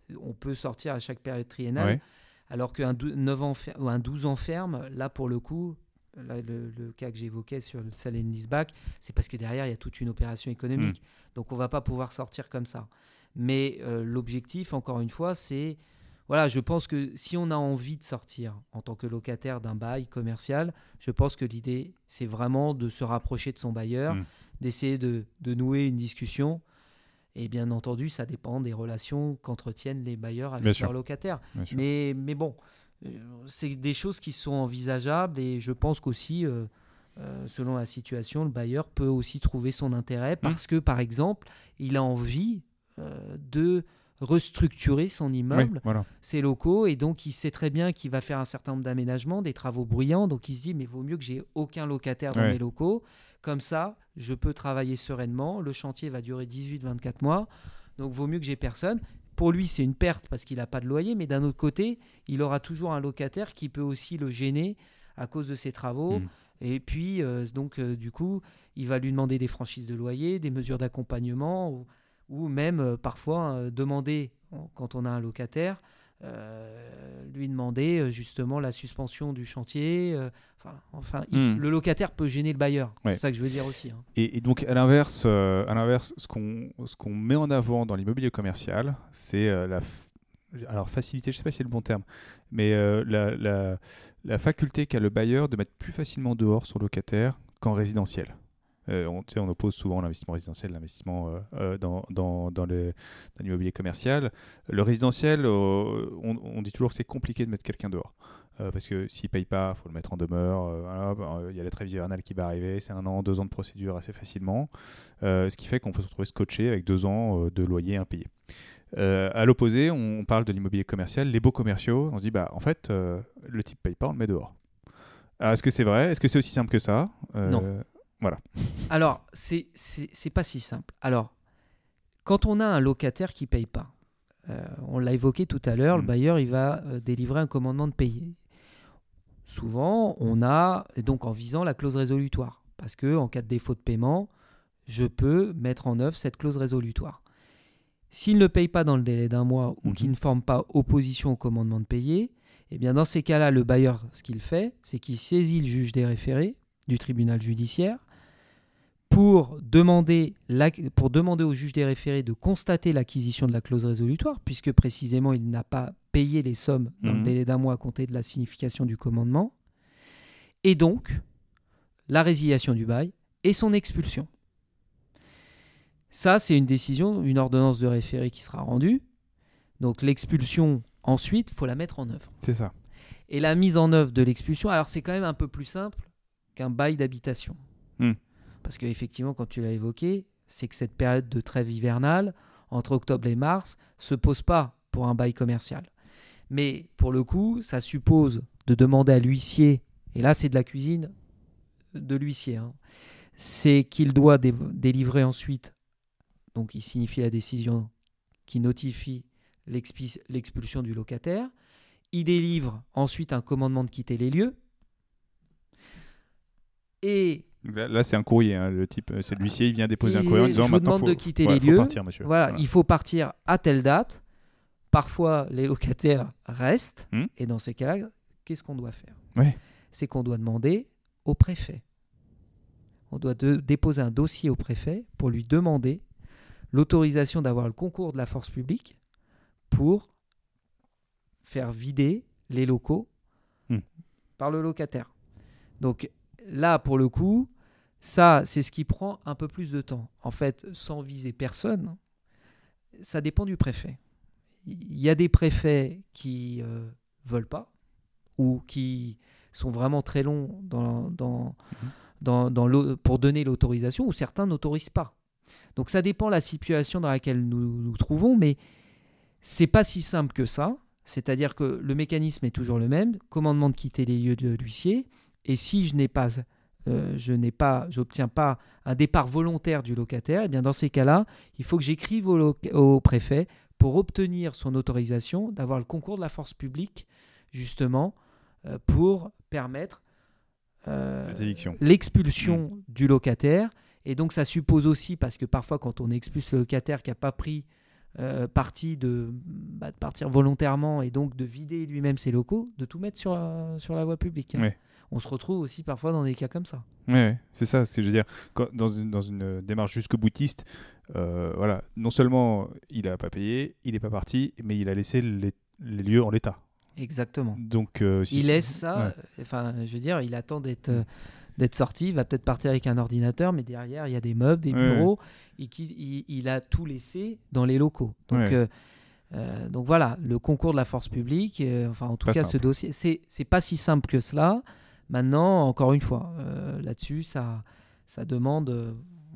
on peut sortir à chaque période triennale, Ouais. alors qu'un dou- neuf ans fer- ou un douze ans ferme, là pour le coup, là, le, le cas que j'évoquais sur le sell and leaseback, c'est parce que derrière il y a toute une opération économique, Mm. donc on va pas pouvoir sortir comme ça. Mais euh, l'objectif, encore une fois, c'est, voilà, je pense que si on a envie de sortir en tant que locataire d'un bail commercial, je pense que l'idée, c'est vraiment de se rapprocher de son bailleur, Mm. d'essayer de, de nouer une discussion. Et bien entendu, ça dépend des relations qu'entretiennent les bailleurs Bien avec sûr. leurs locataires. Bien sûr. Mais, mais bon, euh, c'est des choses qui sont envisageables et je pense qu'aussi, euh, euh, selon la situation, le bailleur peut aussi trouver son intérêt parce que, par exemple, il a envie euh, de restructurer son Oui, immeuble, voilà. ses locaux, et donc il sait très bien qu'il va faire un certain nombre d'aménagements, des travaux bruyants, donc il se dit mais vaut mieux que j'ai aucun locataire dans Ouais. mes locaux, comme ça je peux travailler sereinement, le chantier va durer dix-huit à vingt-quatre mois, donc vaut mieux que j'ai personne. Pour lui c'est une perte parce qu'il n'a pas de loyer, mais d'un autre côté il aura toujours un locataire qui peut aussi le gêner à cause de ses travaux. Mm. Et puis euh, donc euh, du coup il va lui demander des franchises de loyer, des mesures d'accompagnement, ou, ou même euh, parfois euh, demander, quand on a un locataire, euh, lui demander euh, justement la suspension du chantier. euh, Enfin, enfin il- Mm. le locataire peut gêner le bailleur. Ouais. C'est ça que je veux dire aussi, hein. Et, et donc, à l'inverse, euh, à l'inverse, ce qu'on ce qu'on met en avant dans l'immobilier commercial, c'est euh, la f- alors facilité, je ne sais pas si c'est le bon terme, mais euh, la, la, la faculté qu'a le bailleur de mettre plus facilement dehors son locataire qu'en résidentiel. Euh, on, tu sais, on oppose souvent l'investissement résidentiel, l'investissement euh, euh, dans, dans, dans, le- dans l'immobilier commercial. Le résidentiel, euh, on, on dit toujours que c'est compliqué de mettre quelqu'un dehors. Euh, parce que s'il ne paye pas, il faut le mettre en demeure. euh, voilà, bah, il y a la trêve hivernale qui va arriver, c'est un an, deux ans de procédure assez facilement. Euh, ce qui fait qu'on peut se retrouver scotché avec deux ans euh, de loyer impayé. Euh, à l'opposé, on parle de l'immobilier commercial, les baux commerciaux, on se dit, bah, en fait, euh, le type ne paye pas, on le met dehors. Alors, est-ce que c'est vrai? Est-ce que c'est aussi simple que ça? Euh, Non. Voilà. Alors, c'est, c'est, c'est pas si simple. Alors, quand on a un locataire qui paye pas, euh, on l'a évoqué tout à l'heure, Mm. le bailleur il va euh, délivrer un commandement de payer. Souvent, on a, et donc en visant la clause résolutoire, parce que en cas de défaut de paiement, je peux mettre en œuvre cette clause résolutoire. S'il ne paye pas dans le délai d'un mois ou Mhm. qu'il ne forme pas opposition au commandement de payer, eh bien dans ces cas-là, le bailleur, ce qu'il fait, c'est qu'il saisit le juge des référés du tribunal judiciaire pour demander, la- pour demander au juge des référés de constater l'acquisition de la clause résolutoire, puisque précisément il n'a pas payé les sommes dans Mhm. le délai d'un mois à compter de la signification du commandement, et donc la résiliation du bail et son expulsion. Ça, c'est une décision, une ordonnance de référé qui sera rendue. Donc l'expulsion, ensuite, il faut la mettre en œuvre. C'est ça. Et la mise en œuvre de l'expulsion, alors c'est quand même un peu plus simple qu'un bail d'habitation. Mm. Parce qu'effectivement, quand tu l'as évoqué, c'est que cette période de trêve hivernale, entre octobre et mars, se pose pas pour un bail commercial. Mais pour le coup, ça suppose de demander à l'huissier, et là c'est de la cuisine de l'huissier, hein, c'est qu'il doit dé- délivrer ensuite, donc il signifie la décision qui notifie l'expi- l'expulsion du locataire, il délivre ensuite un commandement de quitter les lieux, et Là, là, c'est un courrier. Hein, le type, euh, c'est l'huissier, il vient déposer un Et courrier en disant je vous maintenant demande faut, de quitter ouais, les faut lieux. partir, monsieur. Voilà, Voilà. il faut partir à telle date. Parfois, les locataires restent. Hmm. Et dans ces cas-là, qu'est-ce qu'on doit faire? Ouais. C'est qu'on doit demander au préfet. On doit de- déposer un dossier au préfet pour lui demander l'autorisation d'avoir le concours de la force publique pour faire vider les locaux Hmm. par le locataire. Donc là, pour le coup, ça, c'est ce qui prend un peu plus de temps. En fait, sans viser personne, ça dépend du préfet. Il y a des préfets qui euh, veulent pas ou qui sont vraiment très longs dans, dans, Mhm. dans, dans l'au- pour donner l'autorisation, ou certains n'autorisent pas. Donc ça dépend de la situation dans laquelle nous nous trouvons, mais c'est pas si simple que ça. C'est-à-dire que le mécanisme est toujours le même, commandement de quitter les lieux de l'huissier, et si je n'ai pas, euh, je n'ai pas, j'obtiens pas un départ volontaire du locataire, eh bien dans ces cas-là, il faut que j'écrive au, loc- au préfet pour obtenir son autorisation d'avoir le concours de la force publique, justement, euh, pour permettre euh, Cette éviction. l'expulsion Mmh. du locataire. Et donc ça suppose aussi, parce que parfois quand on expulse le locataire qui n'a pas pris euh, parti de, bah, de partir volontairement et donc de vider lui-même ses locaux, de tout mettre sur la, sur la voie publique. Hein. Ouais. On se retrouve aussi parfois dans des cas comme ça. Ouais, ouais, c'est ça. C'est, je veux dire, quand, dans, une, dans une démarche jusqu'au boutiste, euh, voilà, non seulement il n'a pas payé, il n'est pas parti, mais il a laissé les, les lieux en l'état. Exactement. Donc, euh, si il c'est- laisse ça, ouais. enfin, je veux dire, il attend d'être, euh, d'être sorti, il va peut-être partir avec un ordinateur, mais derrière, il y a des meubles, des Ouais, bureaux, et qu'il il, il a tout laissé dans les locaux. Donc, Ouais. euh, euh, donc voilà, le concours de la force publique, euh, enfin, en tout Pas cas, ce simple. dossier, c'est, c'est pas si simple que cela. Maintenant, encore une fois, euh, là-dessus, ça, ça demande, euh,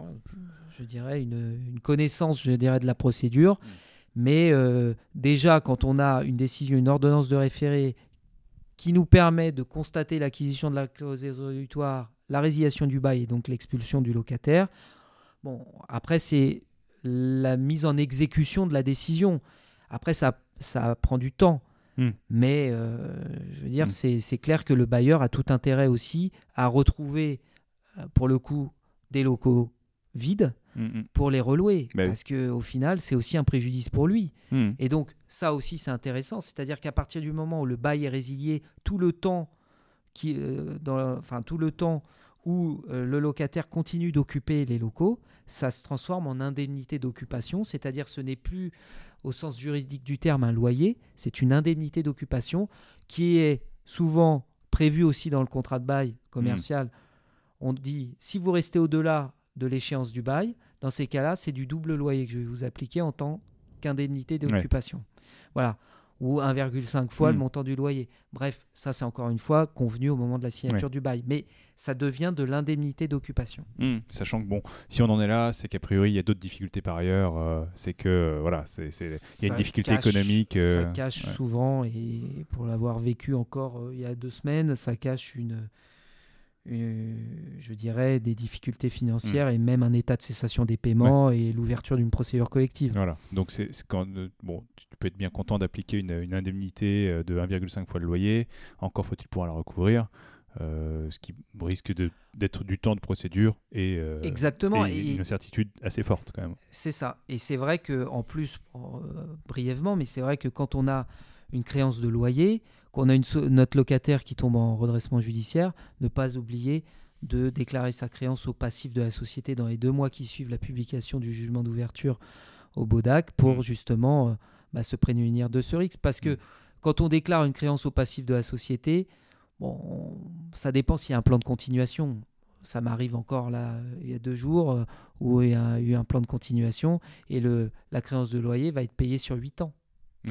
je dirais, une, une connaissance, je dirais, de la procédure. Mm. Mais euh, déjà, quand on a une décision, une ordonnance de référé qui nous permet de constater l'acquisition de la clause résolutoire, la résiliation du bail et donc l'expulsion du locataire, bon, après, c'est la mise en exécution de la décision. Après, ça, ça prend du temps. Mm. Mais euh, je veux dire, Mm. c'est, c'est clair que le bailleur a tout intérêt aussi à retrouver, euh, pour le coup, des locaux vides Mm, mm. pour les relouer. Bah oui. Parce qu'au final, c'est aussi un préjudice pour lui. Mm. Et donc, ça aussi, c'est intéressant. C'est-à-dire qu'à partir du moment où le bail est résilié, tout le temps, qui, euh, dans, enfin, tout le temps où euh, le locataire continue d'occuper les locaux, ça se transforme en indemnité d'occupation. C'est-à-dire ce n'est plus, au sens juridique du terme, un loyer. C'est une indemnité d'occupation qui est souvent prévue aussi dans le contrat de bail commercial. On dit, si vous restez au-delà de l'échéance du bail, dans ces cas-là, c'est du double loyer que je vais vous appliquer en tant qu'indemnité d'occupation. Ouais. Voilà. Ou un virgule cinq fois mmh. le montant du loyer. Bref, ça c'est encore une fois convenu au moment de la signature ouais. du bail. Mais ça devient de l'indemnité d'occupation. Mmh. Sachant que bon, si on en est là, c'est qu'a priori il y a d'autres difficultés par ailleurs. Euh, c'est que euh, voilà, c'est, c'est, il y a une difficulté cache, économique. Euh, ça cache ouais. souvent, et pour l'avoir vécu encore euh, il y a deux semaines, ça cache une... Euh, je dirais des difficultés financières mmh. et même un état de cessation des paiements ouais. et l'ouverture d'une procédure collective. Voilà, donc c'est, c'est quand, euh, bon, tu peux être bien content d'appliquer une, une indemnité de un virgule cinq fois le loyer, encore faut-il pouvoir la recouvrir, euh, ce qui risque de, d'être du temps de procédure et, euh, Exactement. et, et une incertitude assez forte quand même. C'est ça, et c'est vrai qu'en plus, euh, brièvement, mais c'est vrai que quand on a une créance de loyer, qu'on a une so- notre locataire qui tombe en redressement judiciaire, ne pas oublier de déclarer sa créance au passif de la société dans les deux mois qui suivent la publication du jugement d'ouverture au BODAC pour mmh. justement euh, bah, se prémunir de ce risque. Parce que mmh. quand on déclare une créance au passif de la société, bon, on, ça dépend s'il y a un plan de continuation. Ça m'arrive encore là, il y a deux jours, euh, où il y a eu un plan de continuation et le, la créance de loyer va être payée sur huit ans.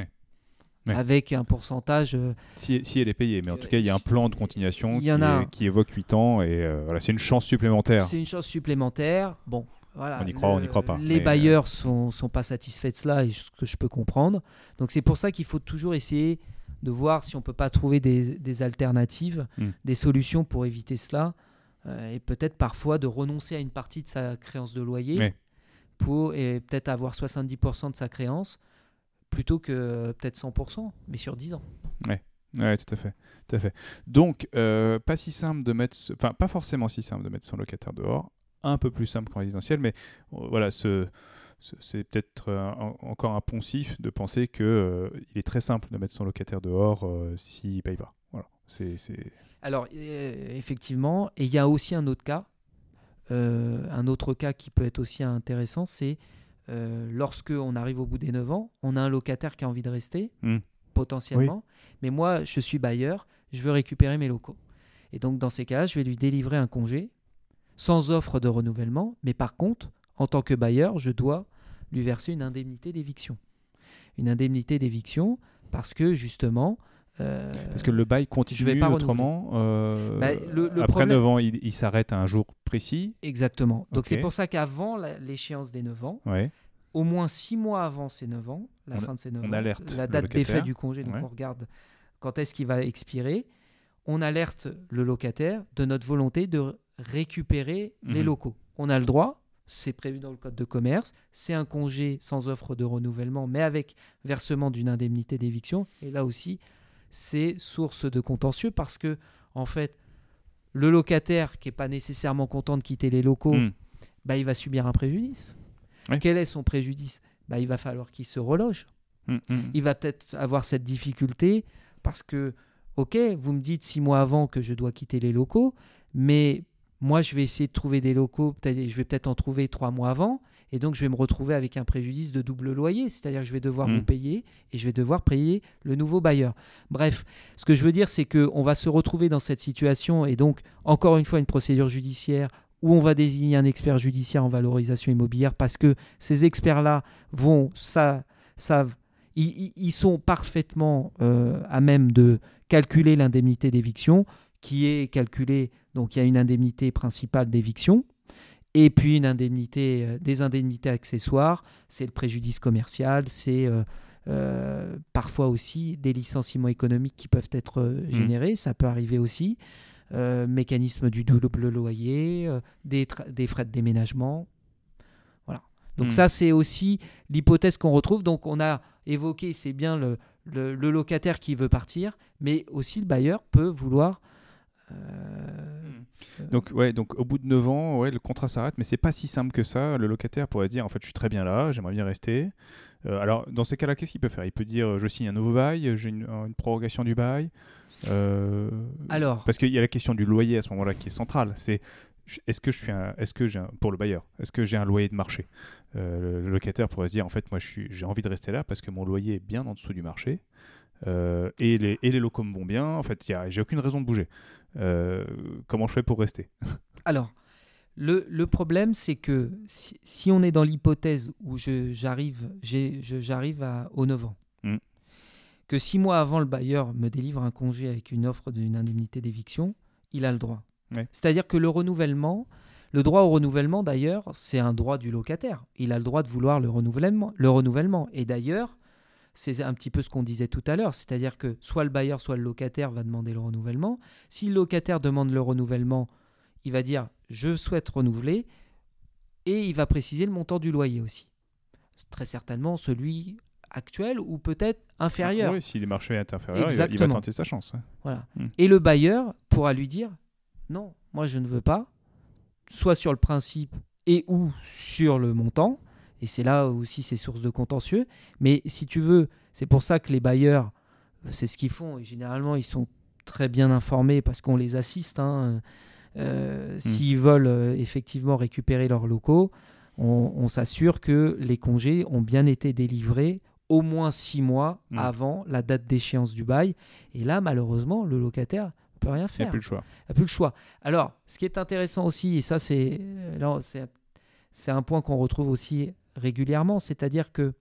Ouais. Avec un pourcentage... Euh, si, si elle est payée, mais en tout cas, il y a un plan de continuation qui, a... est, qui évoque huit ans, et euh, voilà, c'est une chance supplémentaire. C'est une chance supplémentaire. Bon, voilà. On y croit, le, on n'y croit pas. Les mais bailleurs ne euh... sont, sont pas satisfaits de cela, et ce que je peux comprendre. Donc, c'est pour ça qu'il faut toujours essayer de voir si on ne peut pas trouver des, des alternatives, mm. des solutions pour éviter cela, euh, et peut-être parfois de renoncer à une partie de sa créance de loyer, ouais. pour, et peut-être avoir soixante-dix pour cent de sa créance, plutôt que euh, peut-être cent pour cent, mais sur dix ans. Ouais, ouais, tout à fait, tout à fait. Donc, euh, pas si simple de mettre, enfin, pas forcément si simple de mettre son locataire dehors, un peu plus simple qu'en résidentiel, mais euh, voilà, ce, ce, c'est peut-être euh, encore un poncif de penser que euh, il est très simple de mettre son locataire dehors euh, s'il ne paye pas. Voilà, c'est, c'est... Alors, euh, effectivement, et il y a aussi un autre cas, euh, un autre cas qui peut être aussi intéressant, c'est Euh, lorsque on arrive au bout des neuf ans, on a un locataire qui a envie de rester, mmh. potentiellement, oui. mais moi, je suis bailleur, je veux récupérer mes locaux. Et donc, dans ces cas-là, je vais lui délivrer un congé sans offre de renouvellement, mais par contre, en tant que bailleur, je dois lui verser une indemnité d'éviction. Une indemnité d'éviction parce que, justement... Euh, parce que le bail continue autrement. Euh, bah, le, le après problème... neuf ans, il, il s'arrête à un jour précis. Exactement. Donc okay. c'est pour ça qu'avant la, l'échéance des neuf ans, ouais. au moins six mois avant ces neuf ans, la on, fin de ces neuf on ans, alerte la date d'effet du congé, donc ouais. on regarde quand est-ce qu'il va expirer, on alerte le locataire de notre volonté de récupérer mmh. les locaux. On a le droit, c'est prévu dans le code de commerce, c'est un congé sans offre de renouvellement, mais avec versement d'une indemnité d'éviction. Et là aussi, c'est source de contentieux parce que, en fait, le locataire qui n'est pas nécessairement content de quitter les locaux, mmh. bah, il va subir un préjudice. Oui. Quel est son préjudice ? bah, il va falloir qu'il se reloge. Mmh, mmh. Il va peut-être avoir cette difficulté parce que, ok, vous me dites six mois avant que je dois quitter les locaux, mais moi, je vais essayer de trouver des locaux, peut-être, je vais peut-être en trouver trois mois avant, et donc je vais me retrouver avec un préjudice de double loyer, c'est-à-dire que je vais devoir Mmh. vous payer et je vais devoir payer le nouveau bailleur. Bref, ce que je veux dire, c'est qu'on va se retrouver dans cette situation, et donc, encore une fois, une procédure judiciaire où on va désigner un expert judiciaire en valorisation immobilière parce que ces experts-là vont, ça, savent, ils, ils sont parfaitement euh, à même de calculer l'indemnité d'éviction qui est calculée, donc il y a une indemnité principale d'éviction et puis une indemnité, euh, des indemnités accessoires, c'est le préjudice commercial, c'est euh, euh, parfois aussi des licenciements économiques qui peuvent être euh, générés, mmh. ça peut arriver aussi, euh, mécanisme du double loyer, euh, des, tra- des frais de déménagement, voilà. Donc mmh. ça c'est aussi l'hypothèse qu'on retrouve, donc on a évoqué, c'est bien le, le, le locataire qui veut partir, mais aussi le bailleur peut vouloir... Euh, mmh. donc, ouais, donc au bout de neuf ans, ouais, le contrat s'arrête, mais c'est pas si simple que ça. Le locataire pourrait se dire, en fait, je suis très bien là, j'aimerais bien rester. Euh, alors, dans ces cas-là, qu'est-ce qu'il peut faire? Il peut dire, je signe un nouveau bail, j'ai une, une prorogation du bail. Euh, alors, parce qu'il y a la question du loyer à ce moment-là qui est centrale. C'est est-ce que je suis un, est-ce que j'ai un, pour le bailleur, est-ce que j'ai un loyer de marché? euh, Le locataire pourrait se dire, en fait, moi, je suis, j'ai envie de rester là parce que mon loyer est bien en dessous du marché. Euh, et, les, et les locaux me vont bien. En fait, y a, j'ai aucune raison de bouger. Euh, comment je fais pour rester? Alors, le, le problème, c'est que si, si on est dans l'hypothèse où je, j'arrive, j'ai, je, j'arrive à, aux neuf ans, mmh. que six mois avant, le bailleur me délivre un congé avec une offre d'une indemnité d'éviction, il a le droit. Ouais. C'est-à-dire que le renouvellement, le droit au renouvellement, d'ailleurs, c'est un droit du locataire. Il a le droit de vouloir le renouvellement. Le renouvellement. Et d'ailleurs, c'est un petit peu ce qu'on disait tout à l'heure, c'est-à-dire que soit le bailleur, soit le locataire va demander le renouvellement. Si le locataire demande le renouvellement, il va dire « je souhaite renouveler » et il va préciser le montant du loyer aussi. Très certainement celui actuel ou peut-être inférieur. Oui, si le marché est inférieur, il va, il va tenter sa chance. Voilà. Mmh. Et le bailleur pourra lui dire « non, moi je ne veux pas », soit sur le principe et ou sur le montant. Et c'est là aussi ces sources de contentieux. Mais si tu veux, c'est pour ça que les bailleurs, c'est ce qu'ils font. Et généralement, ils sont très bien informés parce qu'on les assiste. Hein. Euh, mmh. S'ils veulent euh, effectivement récupérer leurs locaux, on, on s'assure que les congés ont bien été délivrés au moins six mois mmh. avant la date d'échéance du bail. Et là, malheureusement, le locataire ne peut rien faire. Il n'a plus le choix. Il n'a plus le choix. Alors, ce qui est intéressant aussi, et ça, c'est, là, c'est, c'est un point qu'on retrouve aussi régulièrement, c'est-à-dire que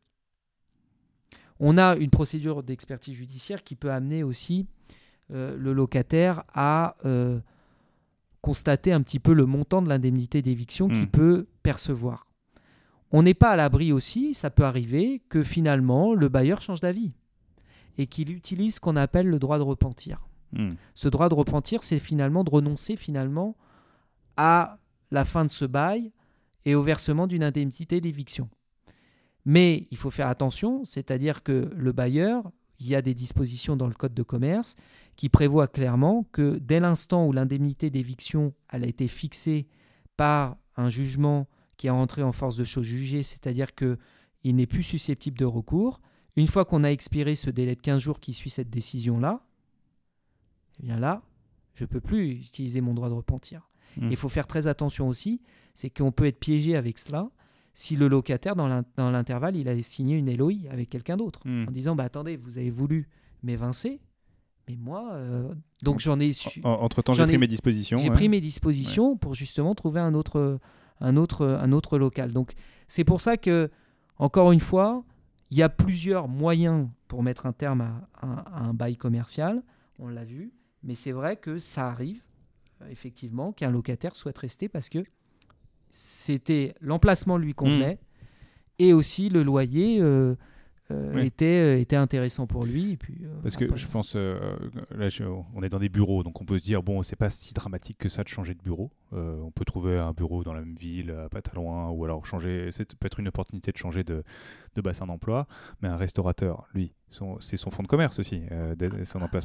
on a une procédure d'expertise judiciaire qui peut amener aussi euh, le locataire à euh, constater un petit peu le montant de l'indemnité d'éviction mmh. qu'il peut percevoir. On n'est pas à l'abri aussi, ça peut arriver, que finalement le bailleur change d'avis et qu'il utilise ce qu'on appelle le droit de repentir. Mmh. Ce droit de repentir, c'est finalement de renoncer finalement à la fin de ce bail et au versement d'une indemnité d'éviction. Mais il faut faire attention, c'est-à-dire que le bailleur, il y a des dispositions dans le Code de commerce qui prévoient clairement que dès l'instant où l'indemnité d'éviction elle a été fixée par un jugement qui est rentré en force de chose jugée, c'est-à-dire qu'il n'est plus susceptible de recours, une fois qu'on a expiré ce délai de quinze jours qui suit cette décision-là, eh bien là, je ne peux plus utiliser mon droit de repentir. Mmh. Il faut faire très attention aussi, c'est qu'on peut être piégé avec cela si le locataire, dans, l'in- dans l'intervalle, il a signé une L O I avec quelqu'un d'autre, mmh. en disant bah, « attendez, vous avez voulu m'évincer, mais moi, euh, donc j'en ai... Su- en, entre-temps, j'ai pris ai, mes dispositions. J'ai ouais. pris mes dispositions ouais. pour justement trouver un autre, un, autre, un autre local. » Donc c'est pour ça que, encore une fois, il y a plusieurs moyens pour mettre un terme à, à, à un bail commercial, on l'a vu, mais c'est vrai que ça arrive, effectivement, qu'un locataire souhaite rester parce que c'était l'emplacement lui convenait mmh. et aussi le loyer euh, euh, oui. était, était intéressant pour lui. Et puis, euh, parce que je pense, euh, là je, on est dans des bureaux, donc on peut se dire, bon, c'est pas si dramatique que ça de changer de bureau. Euh, on peut trouver un bureau dans la même ville, pas très loin, ou alors changer, c'est peut être une opportunité de changer de, de bassin d'emploi, mais un restaurateur, lui, son, c'est son fonds de commerce aussi, euh, son emplacement.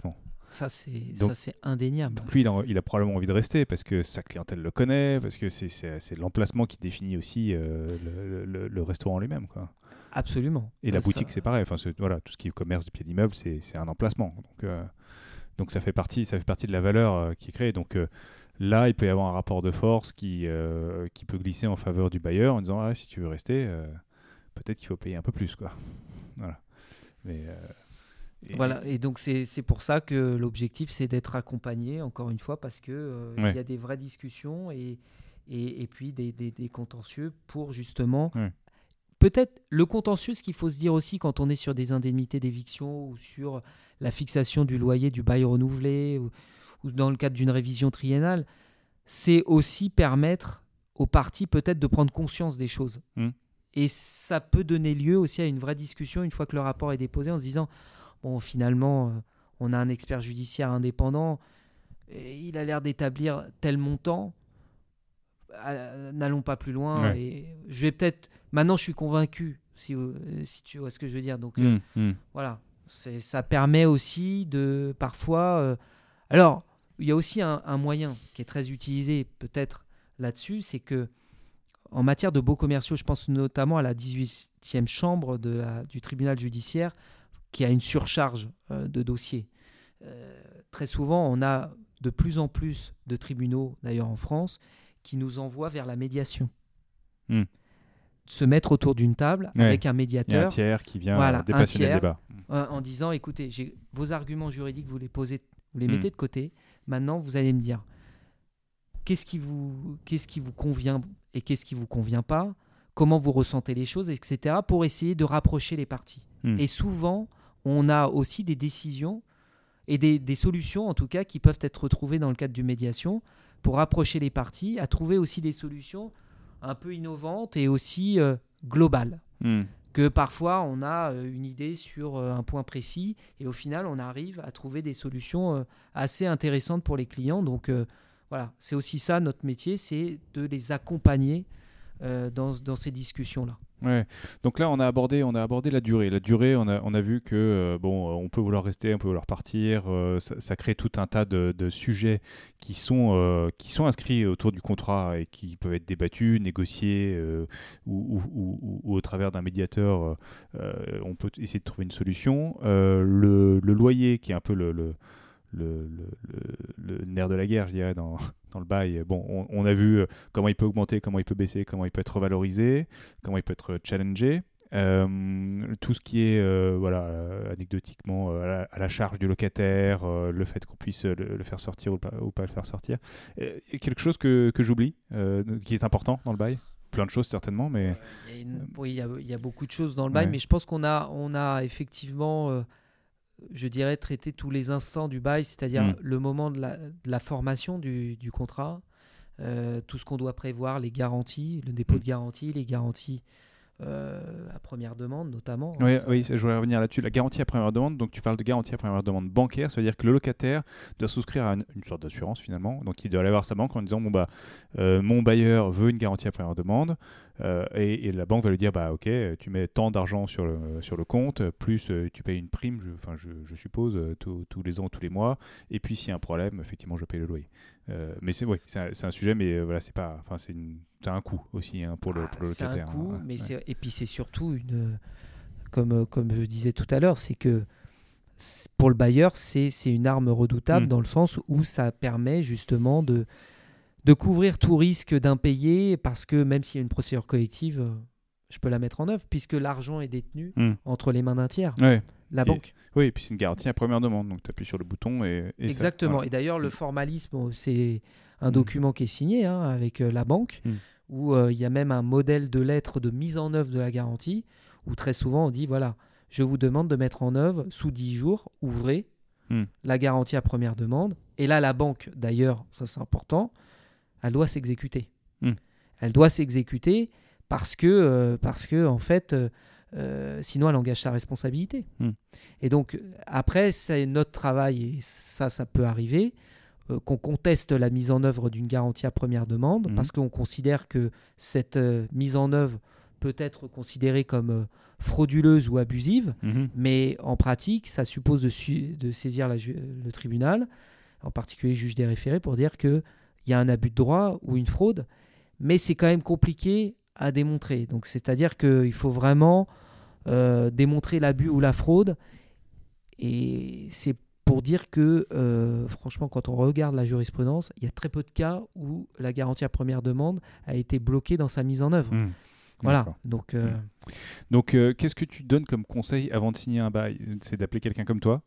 Ça, c'est, Donc- ça, c'est indéniable. Donc lui, il a, il a probablement envie de rester parce que sa clientèle le connaît, parce que c'est, c'est, c'est l'emplacement qui définit aussi euh, le, le- le restaurant lui-même, quoi. Absolument. Et la Ça- boutique, c'est pareil. Enfin, c'est- voilà, tout ce qui est commerce de pied d'immeuble, c'est, c'est un emplacement. Donc, euh, donc ça fait partie, ça fait partie de la valeur euh, qui est créée. Donc euh, là, il peut y avoir un rapport de force qui, euh, qui peut glisser en faveur du bailleur en disant ah, si tu veux rester, euh, peut-être qu'il faut payer un peu plus, quoi. Voilà. Mais euh, et- Voilà, et donc c'est, c'est pour ça que l'objectif, c'est d'être accompagné, encore une fois, parce qu'il euh, Ouais. y a des vraies discussions et, et, et puis des, des, des contentieux pour justement... Ouais. Peut-être le contentieux, ce qu'il faut se dire aussi quand on est sur des indemnités d'éviction ou sur la fixation du loyer du bail renouvelé ou, ou dans le cadre d'une révision triennale, c'est aussi permettre aux parties peut-être de prendre conscience des choses. Mm. Et ça peut donner lieu aussi à une vraie discussion une fois que le rapport est déposé en se disant bon, finalement, euh, on a un expert judiciaire indépendant, et il a l'air d'établir tel montant, euh, n'allons pas plus loin. Ouais. Et je vais peut-être. Maintenant, je suis convaincu, si, euh, si tu vois ce que je veux dire. Donc, euh, Mm, mm. voilà. C'est, ça permet aussi de parfois. euh, Alors, il y a aussi un, un moyen qui est très utilisé, peut-être là-dessus, c'est que en matière de baux commerciaux, je pense notamment à la dix-huitième chambre de la- du tribunal judiciaire qui a une surcharge euh, de dossiers. Euh, très souvent, on a de plus en plus de tribunaux, d'ailleurs en France, qui nous envoient vers la médiation. Mm. Se mettre autour d'une table Ouais. avec un Il y a un médiateur tiers qui vient Voilà, euh, un dépassionner le tiers. débat. euh, en disant écoutez, j'ai vos arguments juridiques, vous les posez, vous les Mm. mettez de côté. Maintenant, vous allez me dire qu'est-ce qui vous, qu'est-ce qui vous convient et qu'est-ce qui vous convient pas, comment vous ressentez les choses, et cetera, pour essayer de rapprocher les parties. Mm. Et souvent, on a aussi des décisions et des, des solutions, en tout cas, qui peuvent être retrouvées dans le cadre du médiation pour rapprocher les parties, à trouver aussi des solutions un peu innovantes et aussi euh, globales. Mm. Que parfois, on a euh, une idée sur euh, un point précis et au final, on arrive à trouver des solutions euh, assez intéressantes pour les clients. Donc, euh, voilà, c'est aussi ça notre métier, c'est de les accompagner euh, dans, dans ces discussions-là. Ouais. Donc là, on a abordé, on a abordé la durée. La durée, on a, on a vu que euh, bon, euh, on peut vouloir rester, on peut vouloir partir. euh, ça, ça crée tout un tas de, de sujets qui sont, euh, qui sont inscrits autour du contrat et qui peuvent être débattus, négociés, euh, ou, ou, ou, ou au travers d'un médiateur. Euh, on peut essayer de trouver une solution. Euh, le, le loyer, qui est un peu le, le Le, le, le, le nerf de la guerre, je dirais, dans, dans le bail. Bon, on, on a vu comment il peut augmenter, comment il peut baisser, comment il peut être revalorisé, comment il peut être challengé. Euh, tout ce qui est euh, voilà, euh, anecdotiquement euh, à, la, à la charge du locataire, euh, le fait qu'on puisse le, le faire sortir ou pas, ou pas le faire sortir. Euh, quelque chose que, que j'oublie, euh, qui est important dans le bail. Plein de choses certainement, mais... Il y a une- oui, il y a, il y a beaucoup de choses dans le bail, Ouais. mais je pense qu'on a, on a effectivement, euh, je dirais, traité tous les instants du bail, c'est-à-dire Mm. le moment de la, de la formation du, du contrat, euh, tout ce qu'on doit prévoir, les garanties, le dépôt Mm. de garantie, les garanties euh, à première demande notamment. Oui, Enfin, oui, je voulais revenir là-dessus. La garantie à première demande, donc tu parles de garantie à première demande bancaire, ça veut dire que le locataire doit souscrire à une, une sorte d'assurance finalement. Donc il doit aller voir sa banque en disant bon bah euh, mon bailleur veut une garantie à première demande euh, et, et la banque va lui dire bah ok, tu mets tant d'argent sur le, sur le compte, plus euh, tu payes une prime, je, enfin je, je suppose, euh, tous tous les ans, tous les mois, et puis s'il y a un problème, effectivement je paye le loyer. Euh, mais c'est oui, c'est un, c'est un sujet, mais euh, voilà, c'est pas, enfin c'est une, c'est un coût aussi hein, pour le, ah, pour le c'est locataire. un coût, hein, mais ouais. c'est, et puis c'est surtout une, comme, euh, comme je disais tout à l'heure, c'est que c'est- pour le bailleur, c'est, c'est une arme redoutable Mm. dans le sens où ça permet justement de, de couvrir tout risque d'impayé parce que même s'il y a une procédure collective, euh, je peux la mettre en œuvre puisque l'argent est détenu Mm. entre les mains d'un tiers, Ouais. la Et- banque. Oui, et puis c'est une garantie à première demande, donc tu appuies sur le bouton et, et ça- Exactement. voilà. Et d'ailleurs, le Mm. formalisme, bon, c'est un Mm. document qui est signé hein, avec euh, la banque, Mm. où euh, il y a même un modèle de lettre de mise en œuvre de la garantie, où très souvent on dit, voilà, je vous demande de mettre en œuvre sous dix jours, ouvrez, Mm. la garantie à première demande. Et là, la banque, d'ailleurs, ça c'est important, elle doit s'exécuter. Mm. Elle doit s'exécuter parce que, euh, parce que en fait, euh, euh, sinon elle engage sa responsabilité. Mm. Et donc, après, c'est notre travail, et ça, ça peut arriver, euh, qu'on conteste la mise en œuvre d'une garantie à première demande, Mhm. parce qu'on considère que cette euh, mise en œuvre peut peut être considérée comme euh, frauduleuse ou abusive, Mhm. mais en pratique, ça suppose de, su- de saisir la ju- le tribunal, en particulier le juge des référés, pour dire qu'il y a un abus de droit ou une fraude, mais c'est quand même compliqué à démontrer. Donc, c'est-à-dire qu'il faut vraiment euh, démontrer l'abus ou la fraude, et c'est pour dire que, euh, franchement, quand on regarde la jurisprudence, il y a très peu de cas où la garantie à première demande a été bloquée dans sa mise en œuvre. Mhm. Voilà, D'accord. donc... euh, Donc, euh, qu'est-ce que tu donnes comme conseil avant de signer un bail? C'est d'appeler quelqu'un comme toi.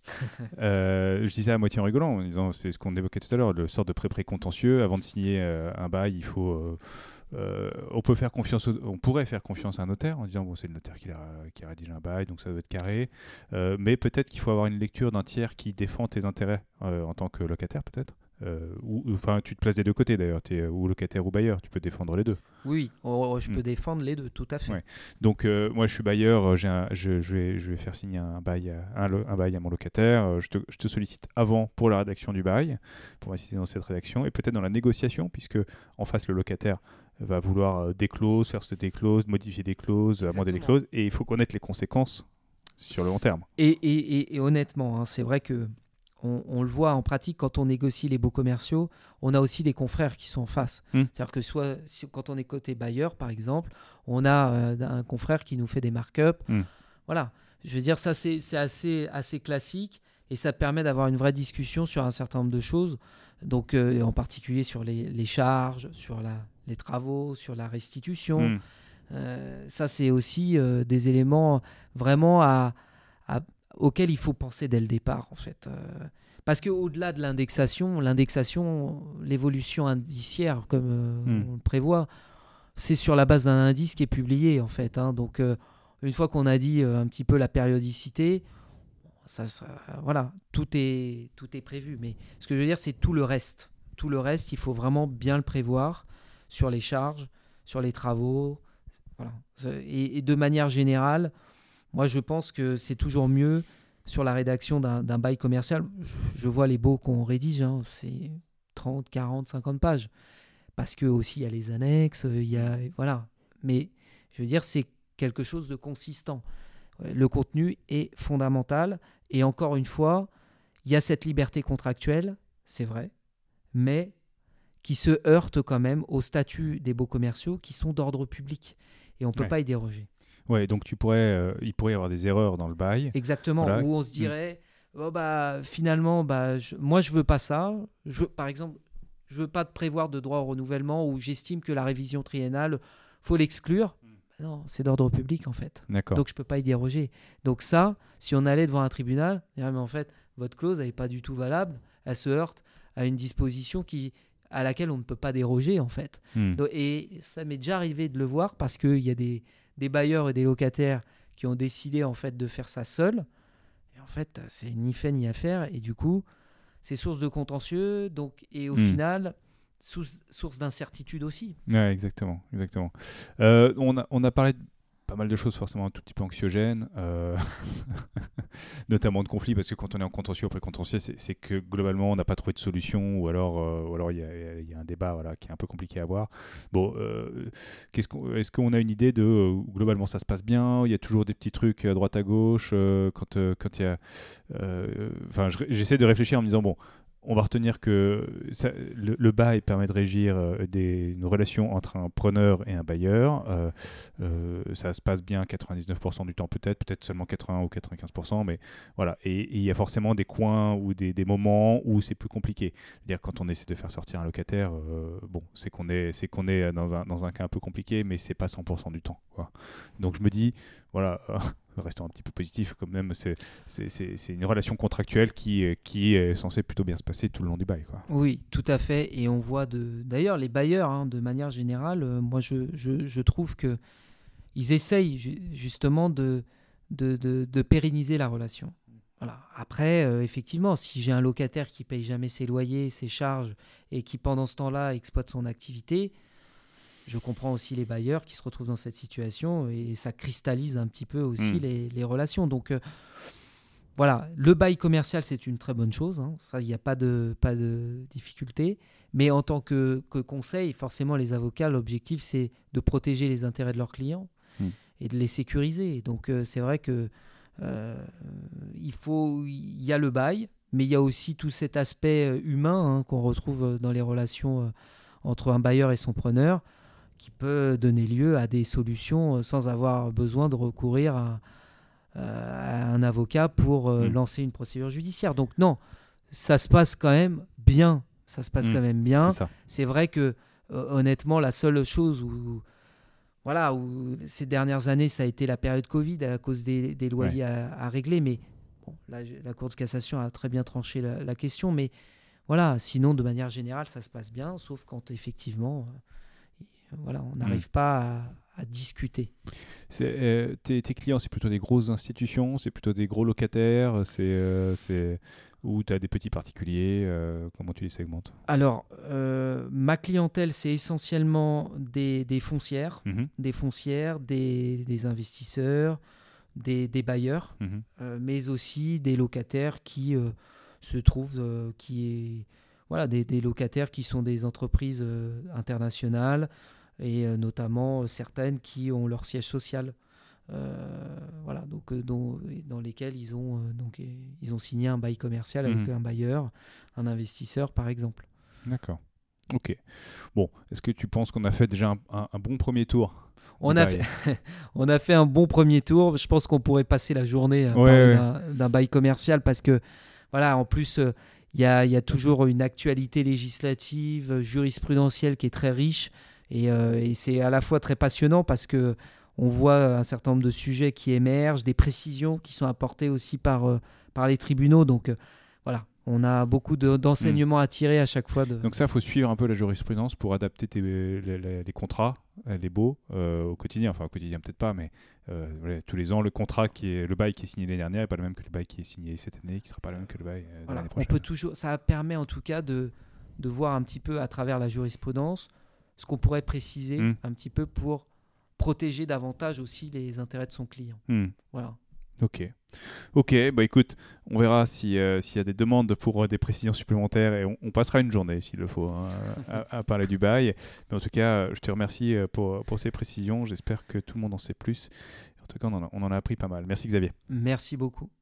Euh, je dis ça à moitié en rigolant, en disant, c'est ce qu'on évoquait tout à l'heure, le sort de pré-précontentieux. Avant de signer euh, un bail, il faut... euh, euh, on peut faire confiance, au- on pourrait faire confiance à un notaire en disant bon c'est le notaire qui a, qui a rédigé un bail donc ça doit être carré, Euh, mais peut-être qu'il faut avoir une lecture d'un tiers qui défend tes intérêts euh, en tant que locataire peut-être. Euh, ou enfin tu te places des deux côtés d'ailleurs, tu es ou locataire ou bailleur, tu peux défendre les deux. Oui, oh, je peux Mm. défendre les deux, tout à fait. Ouais. Donc euh, moi je suis bailleur, euh, j'ai un- je, je vais, je vais faire signer un bail, à, un, lo- un bail à mon locataire, euh, je te, je te sollicite avant pour la rédaction du bail, pour m'assister dans cette rédaction, et peut-être dans la négociation, puisque en face le locataire va vouloir euh, des clauses, faire sauter des clauses, modifier des clauses, amender des Exactement. clauses, et il faut connaître les conséquences sur le long terme. Et, et- et- et honnêtement, hein, c'est vrai que on, on le voit en pratique quand on négocie les baux commerciaux, on a aussi des confrères qui sont en face. Mm. C'est-à-dire que soit si- quand on est côté bailleur, par exemple, on a euh, un confrère qui nous fait des markups. Mm. Voilà, je veux dire, ça c'est c'est assez, assez classique et ça permet d'avoir une vraie discussion sur un certain nombre de choses. Donc, euh, en particulier sur les, les charges, sur la, les travaux, sur la restitution. Mm. Euh, ça, c'est aussi euh, des éléments vraiment à, à- auxquels il faut penser dès le départ, en fait. Euh, parce qu'au-delà de l'indexation, l'indexation, l'évolution indiciaire, comme euh, Mm. on le prévoit, c'est sur la base d'un indice qui est publié, en fait. Hein. Donc, euh, une fois qu'on a dit euh, un petit peu la périodicité, ça, ça- voilà, tout est, tout est prévu. Mais ce que je veux dire, c'est tout le reste. Tout le reste, il faut vraiment bien le prévoir sur les charges, sur les travaux. Voilà. Et, et de manière générale, moi, je pense que c'est toujours mieux sur la rédaction d'un d'un bail commercial. Je, je vois les baux qu'on rédige, hein, c'est trente, quarante, cinquante pages. Parce que aussi, il y a les annexes, il y a... Voilà. Mais je veux dire, c'est quelque chose de consistant. Le contenu est fondamental. Et encore une fois, il y a cette liberté contractuelle, c'est vrai, mais qui se heurte quand même au statut des baux commerciaux qui sont d'ordre public. Et on ne peut Ouais. pas y déroger. Ouais, donc tu pourrais, euh, il pourrait y avoir des erreurs dans le bail. Exactement, Voilà. où on se dirait, oh bah, finalement, bah, je- moi je veux pas ça. Je veux, par exemple, je veux pas te prévoir de droit au renouvellement ou j'estime que la révision triennale, faut l'exclure. Non, c'est d'ordre public en fait. D'accord. Donc je peux pas y déroger. Donc ça, si on allait devant un tribunal, on dirait, mais en fait, votre clause elle n'est pas du tout valable. Elle se heurte à une disposition qui, à laquelle on ne peut pas déroger en fait. Mm. Donc- et ça m'est déjà arrivé de le voir parce qu'il y a des, des bailleurs et des locataires qui ont décidé en fait de faire ça seuls. Et en fait, c'est ni fait ni à faire. Et du coup, c'est source de contentieux. Donc, et au Mm. final, source, source d'incertitude aussi. Ouais, exactement, exactement. Euh, on a, on a parlé de pas mal de choses forcément un tout petit peu anxiogènes, euh, notamment de conflits, parce que quand on est en contentieux ou pré-contentieux, c'est, c'est que globalement on n'a pas trouvé de solution, ou alors euh, ou alors il y, a- il y a un débat voilà, qui est un peu compliqué à avoir. Bon, euh, qu'est-ce qu'on, est-ce qu'on a une idée de euh, globalement ça se passe bien? Il y a toujours des petits trucs à droite à gauche euh, quand euh, quand il y a, euh, enfin je- j'essaie de réfléchir en me disant bon. On va retenir que ça, le, le bail permet de régir euh, des, une relation entre un preneur et un bailleur. Euh, euh, ça se passe bien quatre-vingt-dix-neuf pour cent du temps peut-être, peut-être seulement quatre-vingts ou quatre-vingt-quinze pour cent, mais voilà. Et il y a forcément des coins ou des, des moments où c'est plus compliqué. C'est-à-dire quand on essaie de faire sortir un locataire, euh, bon, c'est qu'on est, c'est qu'on est dans un, dans un cas un peu compliqué, mais c'est pas cent pour cent du temps, quoi. Donc je me dis, voilà, euh, restons un petit peu positif quand même, c'est, c'est, c'est, c'est une relation contractuelle qui, euh, qui est censée plutôt bien se passer tout le long du bail, quoi. Oui, tout à fait. Et on voit de. D'ailleurs, les bailleurs, hein, de manière générale, euh, moi, je, je, je trouve que ils essayent ju- justement de, de, de, de pérenniser la relation. Voilà. Après, euh, effectivement, si j'ai un locataire qui paye jamais ses loyers, ses charges, et qui pendant ce temps-là exploite son activité, je comprends aussi les bailleurs qui se retrouvent dans cette situation et ça cristallise un petit peu aussi Mm. les, les relations. Donc euh, voilà, le bail commercial, c'est une très bonne chose. Hein. Ça, il n'y a pas de, pas de difficulté. Mais en tant que, que conseil, forcément, les avocats, l'objectif, c'est de protéger les intérêts de leurs clients. et de les sécuriser. Donc euh, c'est vrai que euh, il faut, il y a le bail, mais il y a aussi tout cet aspect euh, humain hein, qu'on retrouve dans les relations euh, entre un bailleur et son preneur, qui peut donner lieu à des solutions euh, sans avoir besoin de recourir à, à un avocat pour euh, Mmh. lancer une procédure judiciaire. Donc non, ça se passe quand même bien. Ça se passe Mmh. quand même bien. C'est ça. C'est vrai que euh, honnêtement, la seule chose où, voilà, où ces dernières années, ça a été la période Covid à cause des, des loyers Ouais. à, à régler. Mais bon, là, la Cour de cassation a très bien tranché la, la question. Mais voilà, sinon, de manière générale, ça se passe bien, sauf quand effectivement, euh, voilà, on n'arrive Mmh. pas à, à discuter. C'est, euh, tes, tes clients, c'est plutôt des grosses institutions, c'est plutôt des gros locataires, c'est, euh, c'est... ou tu as des petits particuliers, euh, comment tu les segmentes? Alors, euh, ma clientèle, c'est essentiellement des, des foncières, Mhm. des foncières, des, des investisseurs, des, des bailleurs, Mhm. euh, mais aussi des locataires qui euh, se trouvent, euh, qui est, voilà, des, des locataires qui sont des entreprises euh, internationales et euh, notamment euh, certaines qui ont leur siège social. Euh, voilà, donc euh, dont- dans lesquels ils ont euh, donc euh, ils ont signé un bail commercial avec Mhm. un bailleur, un investisseur par exemple. D'accord. Ok. Bon, est-ce que tu penses qu'on a fait déjà un, un- un bon premier tour On du a bail? fait, on a fait un bon premier tour. Je pense qu'on pourrait passer la journée à Ouais, parler ouais. d'un, d'un bail commercial parce que voilà, en plus euh, il y a, il y a toujours une actualité législative, euh, jurisprudentielle qui est très riche et, euh, et c'est à la fois très passionnant parce que on voit un certain nombre de sujets qui émergent, des précisions qui sont apportées aussi par, euh, par les tribunaux. Donc euh, voilà, on a beaucoup de, Hmm. d'enseignements à tirer à chaque fois. De... Donc ça, il faut suivre un peu la jurisprudence pour adapter tes- les, les- les contrats, euh, les baux, euh, au quotidien. Enfin, au quotidien peut-être pas, mais euh, voilà, tous les ans, le contrat qui est le bail qui est signé l'année dernière n'est pas le même que le bail qui est signé cette année, qui sera pas le même que le bail euh, de Voilà, l'année on prochaine. peut toujours, ça permet en tout cas de, de voir un petit peu à travers la jurisprudence ce qu'on pourrait préciser Hmm. un petit peu pour protéger davantage aussi les intérêts de son client. Hmm. Voilà. Ok. Ok, bah écoute, on verra si, euh, s'il y a des demandes pour euh, des précisions supplémentaires et on, on passera une journée s'il le faut hein, à, à parler du bail. Mais en tout cas, euh, je te remercie euh, pour, pour ces précisions. J'espère que tout le monde en sait plus. En tout cas, on en a, on en a appris pas mal. Merci Xavier. Merci beaucoup.